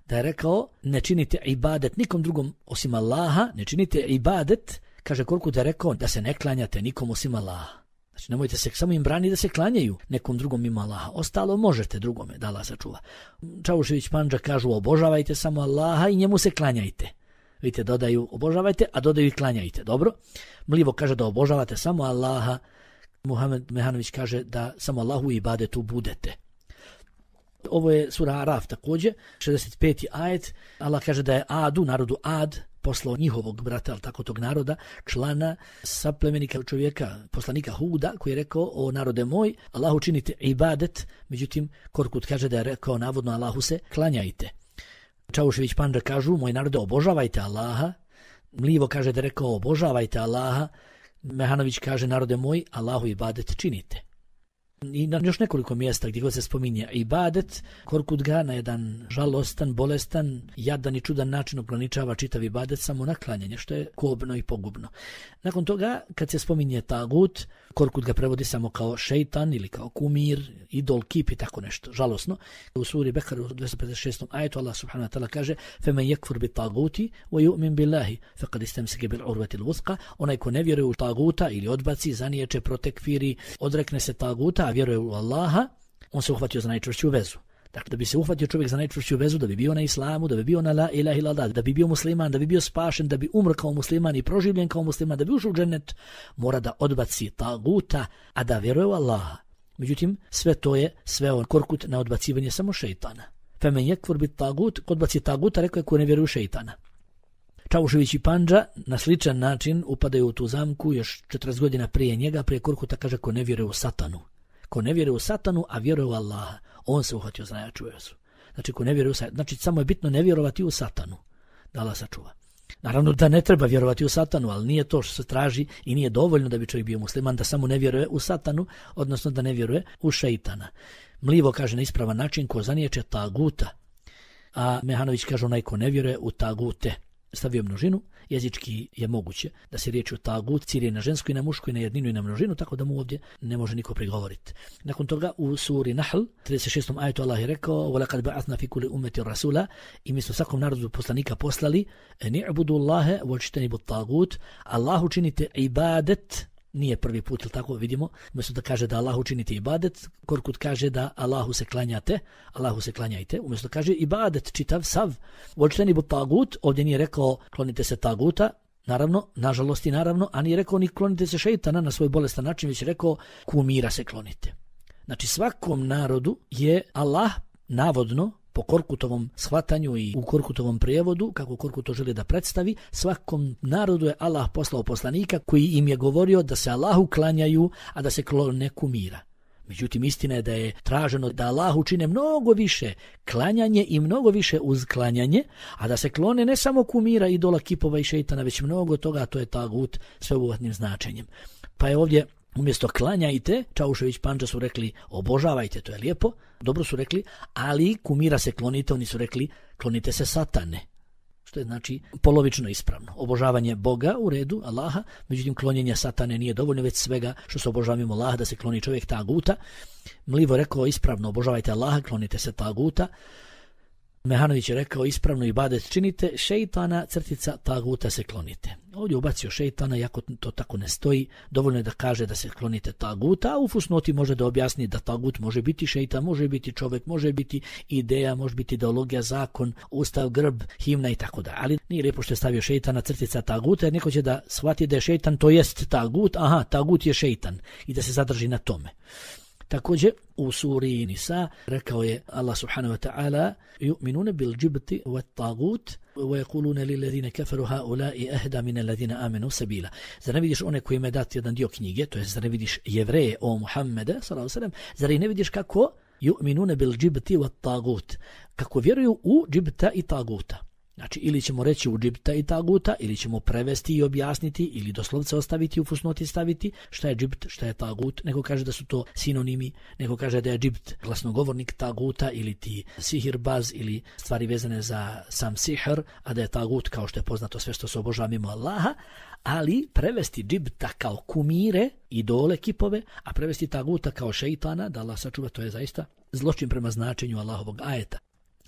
da je rekao ne činite ibadet nikom drugom osim Allaha, ne činite ibadet, kaže Korkut je rekao da se ne klanjate nikom osim Allaha. Znači nemojte se samo im braniti da se klanjaju nekom drugom mimo Allaha. Ostalo možete drugome, da Allah sačuva. Čaušević Pandža kažu obožavajte samo Allaha i njemu se klanjajte. Vidite, dodaju obožavajte, a dodaju i klanjajte. Dobro? Mlivo kaže da obožavate samo Allaha. Muhammed Mehanović kaže da samo Allahu i ibadetu budete. Ovo je sura Araf također, 65. ajet. Allah kaže da je Adu, narodu Ad, poslao njihovog brata, ali tako tog naroda, člana saplemenika čovjeka, poslanika Huda, koji je rekao, o narode moj, Allahu činite ibadet, međutim, Korkut kaže da je rekao, navodno Allahu se klanjajte. Čaušević Pandža kažu, moj narode, obožavajte Allaha. Mlivo kaže da je rekao, obožavajte Allaha. Mehanović kaže, narode moj, Allahu ibadet činite. I na još nekoliko mjesta gdje god se spominje ibadet, Korkut ga na jedan žalostan, bolestan, jadan i čudan način ograničava čitav ibadet samo na klanjanje, što je kobno i pogubno. Nakon toga, kad se spominje tagut, Korkut ga prevodi samo kao šeitan ili kao kumir, idol, kip i tako nešto. Žalosno. U suri Bekar u 256. ajetu Allah subhanahu wa ta'ala kaže فَمَنْ يَكْفُرْ بِالْتَاغُوتِ وَيُؤْمِنْ بِاللَّهِ فَقَدْ اسْتَمْسَكَ بِالْعُرْوَةِ الْوُثْقَى. Onaj ko ne vjeruje u taguta ili odbaci, zaniječe, protekfiri, odrekne se taguta, a vjeruje u Allaha, on se uhvatio za najčvršću vezu. Dakle, da bi se uhvatio čovjek za najčvršću vezu, da bi bio na islamu, da bi bio na la ilaha illallah, da bi bio musliman, da bi bio spašen, da bi umro kao musliman i proživljen kao musliman, da bi ušao u džennet, mora da odbaci taguta, a da vjeruje u Allaha. Međutim, sve to je sveo Korkut na odbacivanje samo šejtana. Femen yekfur bit tagut, odbaci taguta, rekao je ko ne vjeruje u šejtana. Čaušević i Pandža na sličan način upadaju u tu zamku još 40 godina prije njega, prije Korkuta kaže ko ne vjeruje u satanu. Ko ne vjeruje u satanu, a vjeruje u Allaha, on se uhvatio za najjaču vezu. Znači, ko ne vjeruje u satanu, znači samo je bitno ne vjerovati u satanu, da Allah sačuva. Naravno da ne treba vjerovati u satanu, ali nije to što se traži i nije dovoljno da bi čovjek bio musliman, da samo ne vjeruje u satanu, odnosno da ne vjeruje u šejtana. Mlivo kaže na ispravan način ko zaniječe taguta, a Mehanović kaže onaj ko ne vjeruje u tagute. Stavio množinu, jezički je moguće da se riječ o tagut cilje na žensku i na mušku i na jedninu i na množinu, tako da mu ovdje ne može niko prigovoriti. Nakon toga u suri Nahl, 36. ajetu Allah je rekao وَلَقَدْ بَعَثْنَا فِي كُلِّ أُمَّةٍ رَسُولًا i mi smo svakom narodu poslanika poslali نِعْبُدُ اللَّهَ وَاجْتَنِبُوا الطَّاغُوتَ. Allahu činite ibadet. Nije prvi put, ili tako vidimo, umjesto da kaže da Allahu činite ibadet, Korkut kaže da Allahu se klanjate, Allahu se klanjajte, umjesto da kaže ibadet, čitav sav. Vođteni bu tagut, ovdje nije rekao klonite se taguta, naravno, nažalost i naravno, a nije rekao ni klonite se šejtana na svoj bolestan način, već rekao kumira se klonite. Znači svakom narodu je Allah navodno, po Korkutovom shvatanju i u Korkutovom prijevodu, kako Korkut to želi da predstavi, svakom narodu je Allah poslao poslanika koji im je govorio da se Allahu klanjaju, a da se klone kumira. Međutim, istina je da je traženo da Allahu čine mnogo više klanjanje i mnogo više uzklanjanje, a da se klone ne samo kumira, idola, kipova i šejtana, već mnogo toga, a to je tagut sveobuhvatnim značenjem. Pa je ovdje umjesto klanjajte, Čaušević Pandža su rekli obožavajte, to je lijepo, dobro su rekli, ali kumira se klonite, oni su rekli klonite se satane. Što je znači polovično ispravno. Obožavanje Boga u redu, Allaha, međutim klonjenja satane nije dovoljno, već svega što se obožavamo Allaha da se kloni čovjek taguta. Mlivo rekao ispravno obožavajte Allaha, klonite se taguta. Mehanović je rekao ispravno ibadet činite, šejtana crtica taguta se klonite. Ovdje ubacio šejtana, iako to tako ne stoji, dovoljno je da kaže da se klonite taguta, a u fusnoti može da objasni da tagut može biti šejtan, može biti čovjek, može biti ideja, može biti ideologija, zakon, ustav, grb, himna i tako da. Ali nije lijepo što je stavio šejtana crtica taguta, jer neko će da shvati da je šejtan, to jest tagut, aha, tagut je šejtan i da se zadrži na tome. Također u suri Nisa rekao je Allah subhanahu wa ta'ala yu'minuna bil jibti wa tagut wa yaquluna lil ladina kafaru haula'i ahda min alladhina amanu sabila. Zar ne vidiš one koji im je dat jedan dio knjige, to jest zar ne vidiš Jevreje o Muhammeda sallallahu alejhi ve sellem, zar ne vidiš kako yu'minuna bil jibti wa tagut, kako vjeruju u džibta i taguta. Znači, ili ćemo reći u džibta i taguta, ili ćemo prevesti i objasniti, ili doslovce ostaviti u fusnoti staviti šta je džibt, šta je tagut. Neko kaže da su to sinonimi, neko kaže da je džibt glasnogovornik taguta, ili ti sihirbaz, ili stvari vezane za sam sihr, a da je tagut, kao što je poznato sve što se obožava mimo Allaha, ali prevesti džibta kao kumire, idole, kipove, a prevesti taguta kao šejtana, da Allah sačuva, to je zaista zločin prema značenju Allahovog ajeta.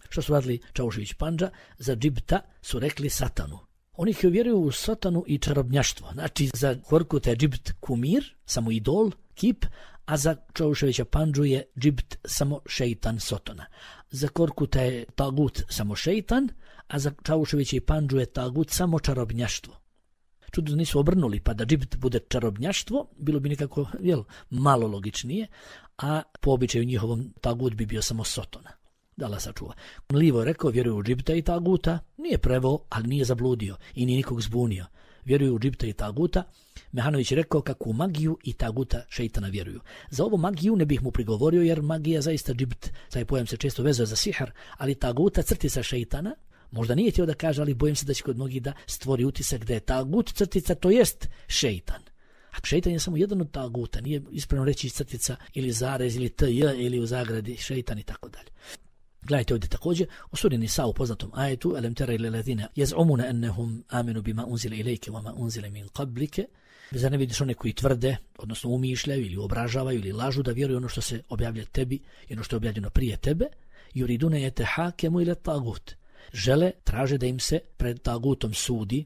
Što su radili Čaušević Pandža? Za džibta su rekli satanu. Oni koji vjeruju u satanu i čarobnjaštvo. Znači za Korkuta je džibt kumir, samo idol, kip, a za Čauševića Pandžu je džibt samo šeitan sotona. Za Korkuta je tagut samo šeitan, a za Čauševića i Pandžu je tagut samo čarobnjaštvo. Čudo da nisu obrnuli, pa da džibt bude čarobnjaštvo, bilo bi nekako malo logičnije, a po običaju njihovom tagut bi bio samo sotona. Da Allah sačuva. Livo je rekao, vjeruju u džibta i taguta, nije preveo, ali nije zabludio i nije nikog zbunio. Vjeruju u džibta i taguta. Mehanović je rekao kako u magiju i taguta šeitana vjeruju. Za ovo magiju ne bih mu prigovorio, jer magija zaista džibt, taj pojam se često vezuje za sihr, ali taguta crtica šeitana, možda nije htio da kaže, ali bojim se da će kod mnogih da stvori utisak da je tagut crtica, to jest šeitan. A šeitan je samo jedan od taguta, nije ispravno reći crtica ili zarez ili tj ili u zagradi šeitan i tako dalje. Gledajte ovdje također u suri Nisa u poznatom ajetu Alam tara ila alladhina yaz'umuna annahum amanu bima unzila ilayka wa ma unzila min qablika. Zar ne vidiš one koji tvrde, odnosno umišljaju ili obražavaju ili lažu da vjeruju ono što se objavlja tebi i ono što je objavljeno prije tebe? Yuriduna yatahakamu ila tagut. Žele, traže da im se pred tagutom sudi,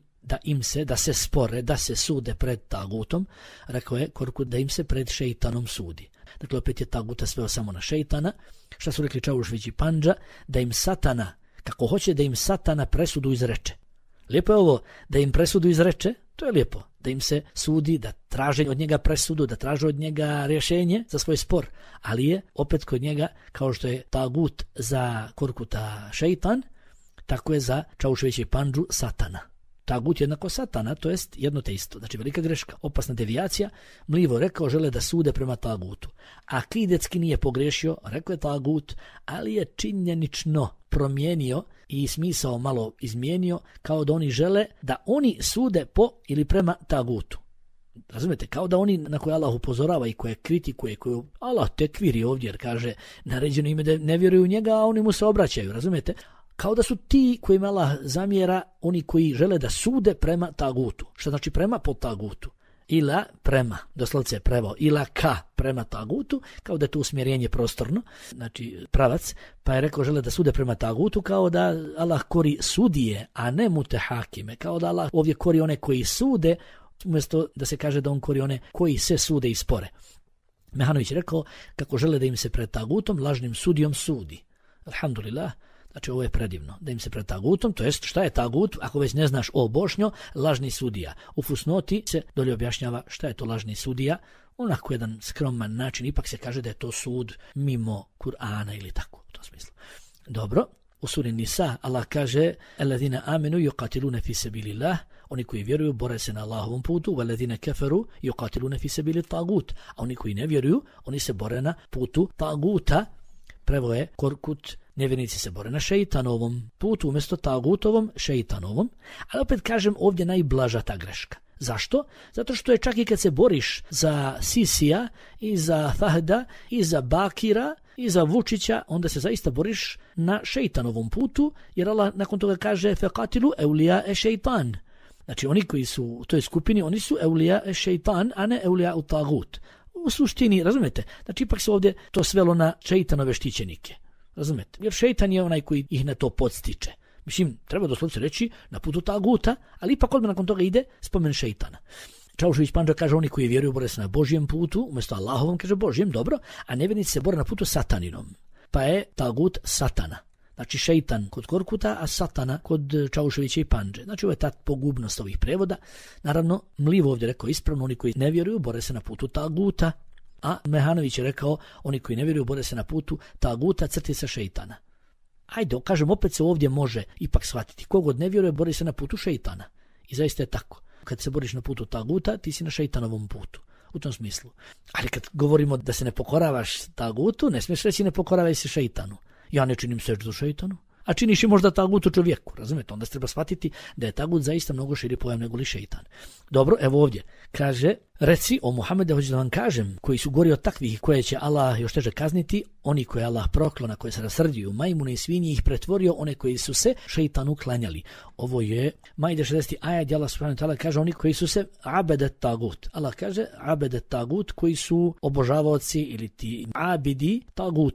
da se spore, da se sude pred tagutom. Rekao je Korkut da im se pred šeitanom sudi. Dakle, opet je taguta sveo samo na šeitana. Šta su rekli Čaušević i Pandža? Da im satana, kako hoće da im satana presudu izreče. Lijepo je ovo, da im presudu izreče, to je lijepo. Da im se sudi, da traže od njega presudu, da traže od njega rješenje za svoj spor. Ali je opet kod njega, kao što je tagut za Korkuta šeitan, tako je za Čaušević i Pandžu satana. Tagut jednako satana, to jest jedno te isto. Znači velika greška, opasna devijacija. Mlivo rekao, žele da sude prema tagutu. Akidetski nije pogrešio, rekao je tagut, ali je činjenično promijenio i smisao malo izmijenio, kao da oni žele da oni sude po ili prema tagutu. Razumete, kao da oni na koje Allah upozorava i koje kritikuje, koje Allah tekviri ovdje, jer kaže naređeno ime da ne vjeruju u njega, a oni mu se obraćaju, razumete? Kao da su ti kojima Allah zamjera oni koji žele da sude prema tagutu. Što znači prema po tagutu? Ila prema, doslovce je prevao, ila ka prema tagutu, kao da je to usmjerenje prostorno, znači pravac, pa je rekao žele da sude prema tagutu, kao da Allah kori sudije, a ne mutehakime, kao da Allah ovdje kori one koji sude, umjesto da se kaže da on kori one koji se sude i spore. Mehanović je rekao kako žele da im se pred tagutom, lažnim sudijom sudi. Alhamdulillah. Znači ovo je predivno, da im se pred tagutom, to jest šta je tagut, ako već ne znaš o Bošnjo, lažni sudija. U fusnoti se dolje objašnjava šta je to lažni sudija, onako jedan skroman način, ipak se kaže da je to sud mimo Kur'ana ili tako, u tom smislu. Dobro, u suri Nisa Allah kaže alladhina amanu yuqatiluna fi sabilillah, oni koji vjeruju bore se na Allahovom putu, walladhina kafaru yuqatiluna fi sabili tagut, a oni koji ne vjeruju, oni se bore na putu taguta. Prevo je Korkut, nevjernici se bore na šeitanovom putu umjesto tagutovom šeitanovom, ali opet kažem ovdje najblaža ta greška. Zašto? Zato što je čak i kad se boriš za Sisija i za Fahda i za Bakira i za Vučića, onda se zaista boriš na šeitanovom putu, jer Allah nakon toga kaže faqatilu eulija e šeitan. Znači oni koji su u toj skupini, oni su eulija e šeitan, a ne eulija u tagut. U suštini, razumete? Znači ipak se ovdje to svelo na šeitanove štićenike. Razumete? Jer šeitan je onaj koji ih na to podstiče. Mislim, treba doslovce reći na putu taguta, ali ipak odmah nakon toga ide spomen šeitana. Čaušević Pandža kaže oni koji vjeruju bore se na Božjem putu, umjesto Allahovom kaže Božjem, dobro, a nevjernici se bore na putu sataninom. Pa je tagut satana. Znači šeitan kod Korkuta, a satana kod Čauševića i Pandže. Znači ovo je ta pogubnost ovih prevoda. Naravno, Mlivo ovdje rekao ispravno, oni koji ne vjeruju bore se na putu taguta, a Mehanović je rekao oni koji ne vjeruju bore se na putu taguta crtica šeitana. Ajde, kažem, opet se ovdje može ipak shvatiti. Kogod ne vjeruje bori se na putu šeitana. I zaista je tako. Kad se boriš na putu taguta, ti si na šeitanovom putu. U tom smislu. Ali kad govorimo da se ne pokoravaš tagutu, ne smiješ reći ne pokoravaj se šeitanu. Ja ne činim seždu šeitanu, a činiš i možda tagutu čovjeku, razumijete? Onda se treba shvatiti da je tagut zaista mnogo širi pojam nego li šeitan. Dobro, evo ovdje, kaže, reci o Muhammede, hoću da vam kažem, koji su gori od takvih i koje će Allah još teže kazniti, oni koje Allah proklao, na koje se rasrdio, majmune i svinji ih pretvorio, one koji su se šeitanu klanjali. Ovo je Maide 60. ajad, Allah subhanahu wa ta'ala kaže, oni koji su se abedet tagut. Allah kaže, abedet tagut, koji su obožavaoci ili ti abidi taguta.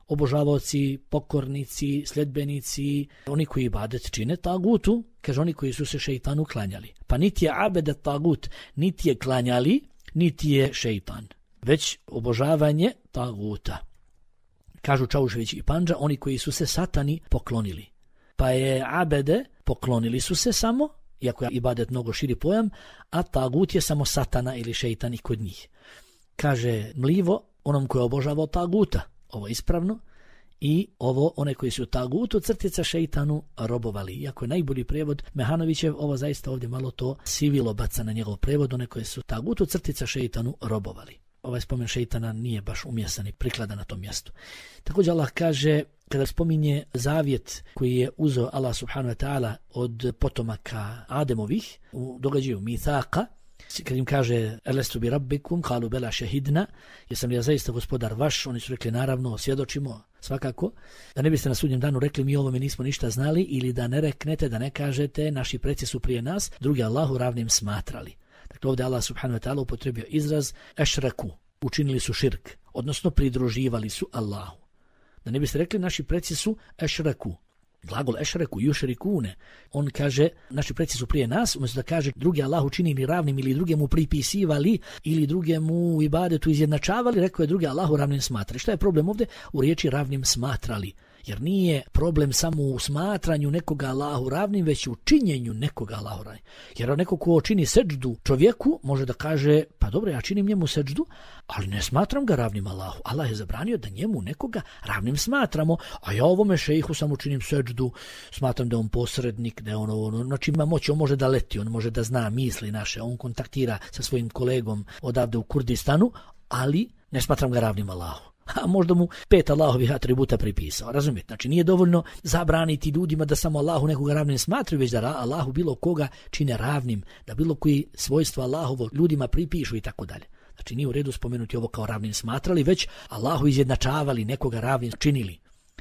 obožavaoci, pokornici, sljedbenici, oni koji ibadet čine tagutu, kaže oni koji su se šeitanu klanjali. Pa niti je abedet tagut, niti je klanjali, niti je šeitan, već obožavanje taguta. Kažu Čaušević i Pandža, oni koji su se satani poklonili. Pa je abede, poklonili su se samo, iako je ibadet mnogo širi pojam, a tagut je samo satana ili šeitan i kod njih. Kaže Mlivo, onom koji je obožavao taguta, ovo je ispravno, i ovo one koji su tagutu crtica šeitanu robovali. Iako je najbolji prijevod Mehanovićev, ovo zaista ovdje malo to sivilo baca na njegov prijevod, one koji su tagutu crtica šeitanu robovali. Ovaj spomen šeitana nije baš umjesan i prikladan na tom mjestu. Također Allah kaže, kada spominje zavjet koji je uzeo Allah subhanahu wa ta'ala od potomaka Ademovih u događaju Mithaka, kad im kaže Elestu bi rabbikum, kalu bela šehidna, jesam li ja zaista gospodar vaš, oni su rekli naravno, svjedočimo svakako, da ne biste na sudnjem danu rekli mi ovome nismo ništa znali, ili da ne reknete, da ne kažete naši preci su prije nas, drugi Allahu ravnim smatrali. Dakle, ovdje Allah subhanahu wa ta'ala upotrebio izraz ešraku, učinili su širk, odnosno pridruživali su Allahu. Da ne biste rekli naši preci su ešraku. Glagol ešreku, jušrikune, on kaže naši preci su prije nas, umjesto da kaže drugi Allahu činili ravnim ili druge mu pripisivali ili druge mu ibadetu izjednačavali, rekao je drugi Allahu ravnim smatrali. Šta je problem ovdje? U riječi ravnim smatrali. Jer nije problem samo u smatranju nekoga Allahu ravnim, već u činjenju nekoga Allahu ravnim. Jer neko ko čini seđdu čovjeku može da kaže, pa dobro, ja činim njemu seđdu, ali ne smatram ga ravnim Allahu. Allah je zabranio da njemu nekoga ravnim smatramo, a ja ovome šejhu samo činim seđdu, smatram da je on posrednik, da je on znači ima moć, on može da leti, on može da zna misli naše, on kontaktira sa svojim kolegom odavde u Kurdistanu, ali ne smatram ga ravnim Allahu. A možda mu 5 Allahovih atributa pripisao, razumijete? Znači nije dovoljno zabraniti ljudima da samo Allahu nekoga ravnim smatraju, već da Allahu bilo koga čine ravnim, da bilo koji svojstvo Allahovo ljudima pripišu i tako dalje. Znači nije u redu spomenuti ovo kao ravnim smatrali, već Allahu izjednačavali, nekoga ravnim činili.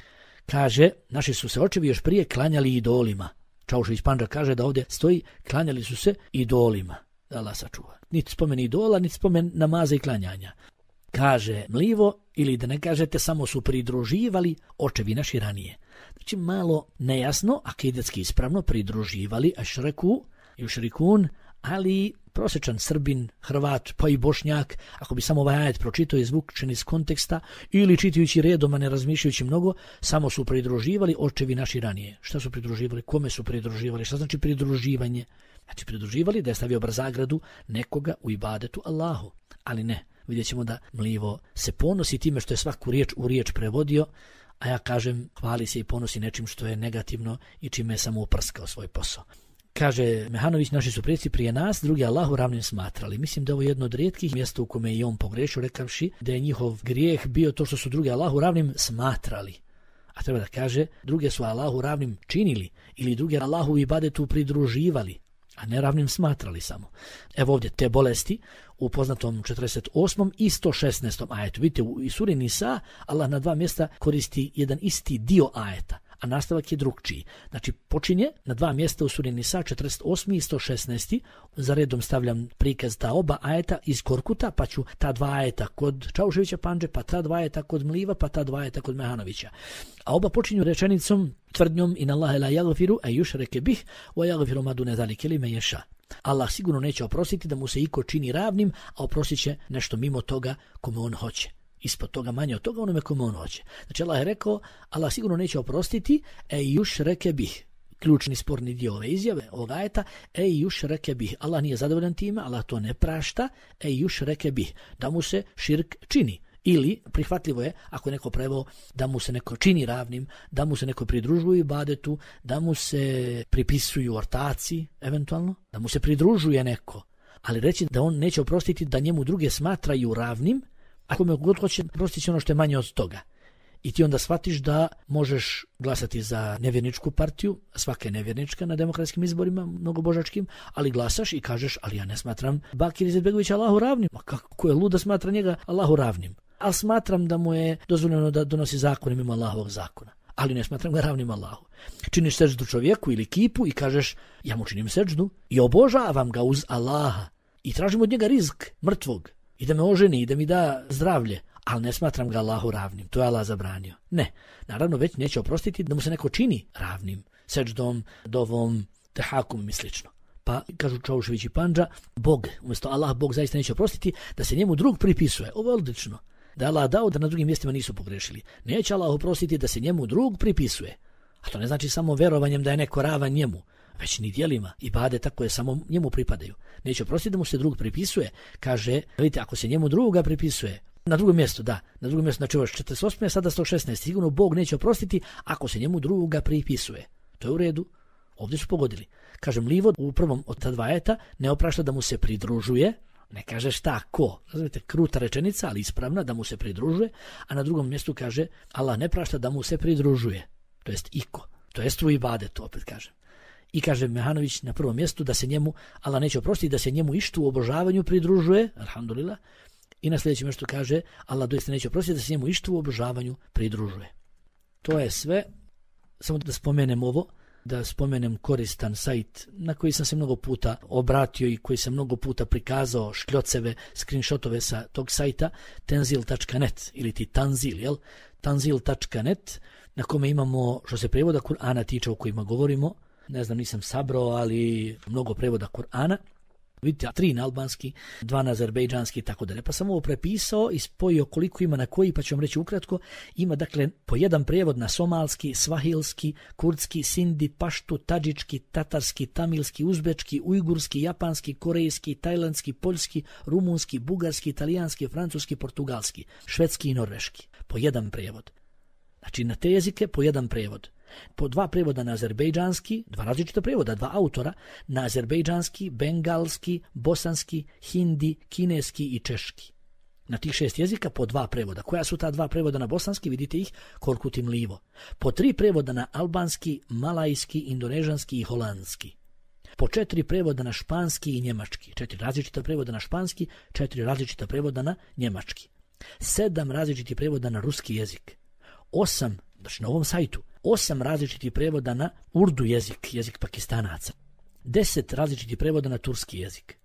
Kaže, naši su se očevi još prije klanjali idolima. Čaušević Pandža kaže da ovdje stoji, klanjali su se idolima. Da Allah sačuva. Niti spomen idola, niti spomen namaza i klanjanja. Kaže Mlivo, ili da ne kažete, samo su pridruživali očevi naši ranije. Znači malo nejasno, akidetski ispravno, pridruživali ašreku, jušrikun, ali prosječan Srbin, Hrvat, pa i Bošnjak, ako bi samo ovaj ajet pročitao izvučen iz konteksta, ili čitajući redom, a ne razmišljajući mnogo, samo su pridruživali očevi naši ranije. Šta su pridruživali? Kome su pridruživali? Šta znači pridruživanje? Znači pridruživali da je stavio brzagradu nekoga u ibadetu Allahu, ali ne. Vidjet ćemo da Mlivo se ponosi time što je svaku riječ u riječ prevodio, a ja kažem hvali se i ponosi nečim što je negativno i čime je samo uprskao svoj posao. Kaže Mehanović, naši su preci prije nas, drugi Allahu ravnim smatrali. Mislim da je ovo jedno od rijetkih mjesta u kome je i on pogrešio, rekavši da je njihov grijeh bio to što su drugi Allahu ravnim smatrali. A treba da kaže, druge su Allahu ravnim činili ili druge Allahu ibadetu pridruživali, a ne ravnim smatrali samo. Evo ovdje te bolesti u poznatom 48. i 116. ajetu. Vidite, u suri Nisa Allah na dva mjesta koristi jedan isti dio ajeta, a nastavak je drugčiji. Znači počinje na dva mjesta u suri Nisa 48. i 116. Za redom stavljam prikaz ta oba ajeta iz Korkuta, pa ću ta dva ajeta kod Čauševića Pandže, pa ta dva ajeta kod Mliva, pa ta dva ajeta kod Mehanovića. A oba počinju rečenicom, tvrdnjom in Allahe la yaghfiru an yushrake bih wa yaghfiru ma dune zalike limen yasha. Allah sigurno neće oprostiti da mu se iko čini ravnim, a oprostit će nešto mimo toga kome on hoće. Ispod toga, manje od toga, onome kome on hoće. Znači Allah je rekao, Allah sigurno neće oprostiti yushrake bih. Ključni sporni dio ove izjave, ovog ajeta, yushrake bih. Allah nije zadovoljan time, Allah to ne prašta, yushrake bih. Da mu se širk čini. Ili, prihvatljivo je, ako je neko preveo da mu se neko čini ravnim, da mu se neko pridružuje ibadetu, da mu se pripisuju ortaci, eventualno, da mu se pridružuje neko. Ali reći da on neće oprostiti da njemu druge smatraju ravnim, ako me god hoće, oprostit će ono što je manje od toga. I ti onda shvatiš da možeš glasati za nevjerničku partiju, svaka je nevjernička na demokratskim izborima, mnogobožačkim, ali glasaš i kažeš, ali ja ne smatram Bakir Izetbegovića Allahu ravnim. A kako je lud da smatra njega Allahu ravnim? Ali smatram da mu je dozvoljeno da donosi zakone mimo Allahovog zakona. Ali ne smatram ga ravnim Allahu. Činiš seđdu čovjeku ili kipu i kažeš, ja mu činim seđdu i obožavam ga uz Allaha i tražim od njega rizk mrtvog i da me oženi i da mi da zdravlje. ali ne smatram ga Allahu ravnim, to je Allah zabranio. Ne, naravno već neće oprostiti da mu se neko čini ravnim, seđdom, dovom, tehakum i slično. Pa, kažu Čaušević i Pandža, Bog, umjesto Allah, Bog zaista neće oprostiti da se njemu drug pripisuje. Ovo je odlično. Da je Allah dao da na drugim mjestima nisu pogrešili. Neće Allah oprostiti da se njemu drug pripisuje. A to ne znači samo verovanjem da je neko ravan njemu, već ni djelima, ibadeta koje samo njemu pripadaju. Neće oprostiti da mu se drug pripisuje. Kaže, vidite, ako se njemu druga pripisuje, na drugom mjestu, da, na drugom mjestu, znači ovo 48, sada 116, sigurno Bog neće oprostiti ako se njemu druga pripisuje. To je u redu. Ovdje su pogodili. Kažem, Livod u prvom od ta dva ajeta ne oprašta da mu se pridružuje, ne kaže šta, ko. Razumite, kruta rečenica, ali ispravna, da mu se pridružuje, a na drugom mjestu kaže, Allah ne prašta da mu se pridružuje, to jest iko, to jest u ibadetu, opet kažem. I kaže Mehanović na prvom mjestu da se njemu, Allah neće oprostiti da se njemu ištu u obožavanju pridružuje, alhamdulillah, i na sljedećem mjestu kaže, Allah doista neće oprostiti da se njemu ištu u obožavanju pridružuje. To je sve, samo da spomenem ovo, da spomenem koristan sajt na koji sam se mnogo puta obratio i koji sam mnogo puta prikazao škljoceve, screenshotove sa tog sajta, tenzil.net ili ti tanzil, jel? Tanzil.net, na kome imamo, što se prevoda Kur'ana tiče o kojima govorimo, ne znam, nisam sabrao, ali mnogo prevoda Kur'ana. Vidite, 3 na albanski, 2 na azerbejdžanski i tako dalje. Pa sam ovo prepisao i spojio koliko ima na koji, pa ću vam reći ukratko. Ima dakle po jedan prijevod na somalski, svahilski, kurdski, sindi, paštu, tadžički, tatarski, tamilski, uzbečki, ujgurski, japanski, korejski, tajlandski, poljski, rumunski, bugarski, italijanski, francuski, portugalski, švedski i norveški. Po jedan prijevod. Znači na te jezike po jedan prijevod. Po 2 prevoda na azerbejdžanski, 2 različita prevoda, 2 autora, na azerbejdžanski, bengalski, bosanski, hindi, kineski i češki. Na tih 6 jezika po 2 prevoda. Koja su ta 2 prevoda na bosanski? Vidite ih, Korkutim Livo. Po 3 prevoda na albanski, malajski, indonežanski i holandski. Po 4 prevoda na španski i njemački. 4 različita prevoda na španski, 4 različita prevoda na njemački. 7 različitih prevoda na ruski jezik. 8, znači na ovom sajtu, 8 različitih prevoda na urdu jezik, jezik Pakistanaca. 10 različitih prevoda na turski jezik.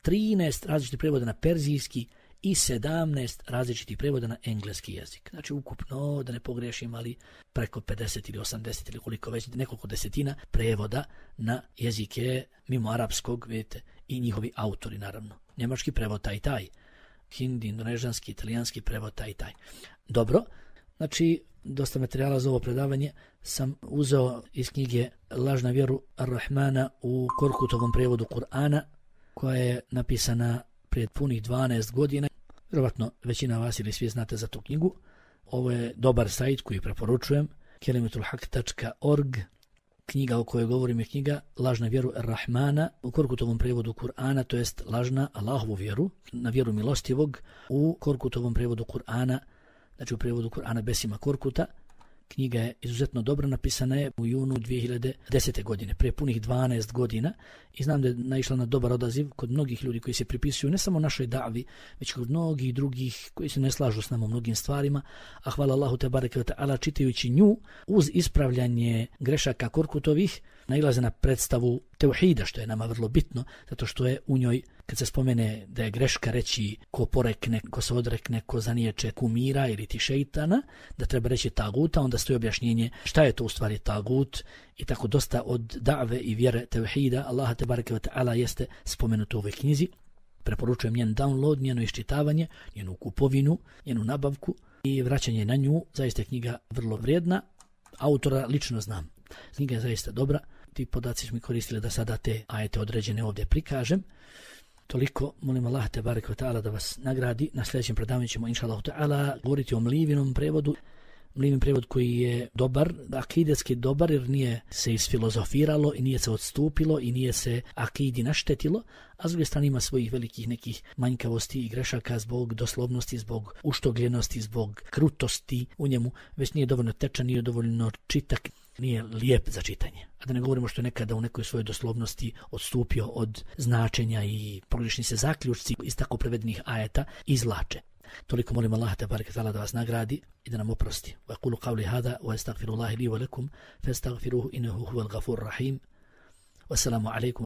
13 različitih prevoda na perzijski i 17 različitih prevoda na engleski jezik. Znači ukupno, da ne pogriješim, ali preko 50 ili 80 ili koliko već, nekoliko desetina prevoda na jezike mimo arapskog, vidite, i njihovi autori naravno. Njemački prevod taj, hindi, indonežanski, italijanski prevod taj. Dobro, znači dosta materijala za ovo predavanje sam uzeo iz knjige Laž na vjeru Ar-Rahmana u Korkutovom prevodu Kur'ana, koja je napisana prije punih 12 godina. Vjerovatno većina vas ili svi znate za tu knjigu. Ovo je dobar sajt koji preporučujem, kelimetulhaq.org. Knjiga o kojoj govorim je knjiga Laž na vjeru Ar-Rahmana u Korkutovom prevodu Kur'ana, to jest Laž na Allahovu vjeru, na vjeru milostivog u Korkutovom prevodu Kur'ana, znači u prevodu Kur'ana Besima Korkuta. Knjiga je izuzetno dobro, napisana je u junu 2010. godine, prije punih 12 godina, i znam da je naišla na dobar odaziv kod mnogih ljudi koji se pripisuju ne samo našoj davi, već kod mnogih drugih koji se ne slažu s nama u mnogim stvarima, a hvala Allahu te bareke ve taala, čitajući nju uz ispravljanje grešaka Korkutovih nailaze na predstavu teuhida, što je nama vrlo bitno, zato što je u njoj, kad se spomene da je greška reći ko porekne, ko se odrekne, ko zaniječe kumira ili ti šeitana, da treba reći taguta, onda stoji objašnjenje šta je to u stvari tagut, i tako dosta od da've i vjere teuhida Allaha te bareke ve taala jeste spomenuto u ovoj knjizi. Preporučujem njen download, njeno iščitavanje, njenu kupovinu, njenu nabavku i vraćanje na nju. Zaista je knjiga vrlo vrijedna, autora lično znam. Knjiga je zaista dobra, ti podaci su mi koristili da sada te ajete određene ovdje prikažem. Toliko, molim Allah te bareke ve taala da vas nagradi. Na sljedećem predavanju ćemo inšallahu ta'ala govoriti o Mlivinom prevodu. Mlivin prevod koji je dobar, akidetski dobar, jer nije se isfilozofiralo i nije se odstupilo i nije se akidi naštetilo, a s druge strane ima svojih velikih nekih manjkavosti i grešaka zbog doslovnosti, zbog uštogljenosti, zbog krutosti u njemu, već nije dovoljno tečan, nije dovoljno čitak, nije lijep za čitanje. A da ne govorimo što je nekada u nekoj svojoj doslovnosti odstupio od značenja i pogrešni se zaključci iz tako prevedenih ajeta izvlače. Toliko molim Allah te bareke taala da vas nagradi i da nam oprosti. Wa qulu qawli hada wa astaghfirullaha li wa lakum fastaghfiruhu innahu huwal ghafurur rahim. Wassalamu alaikum.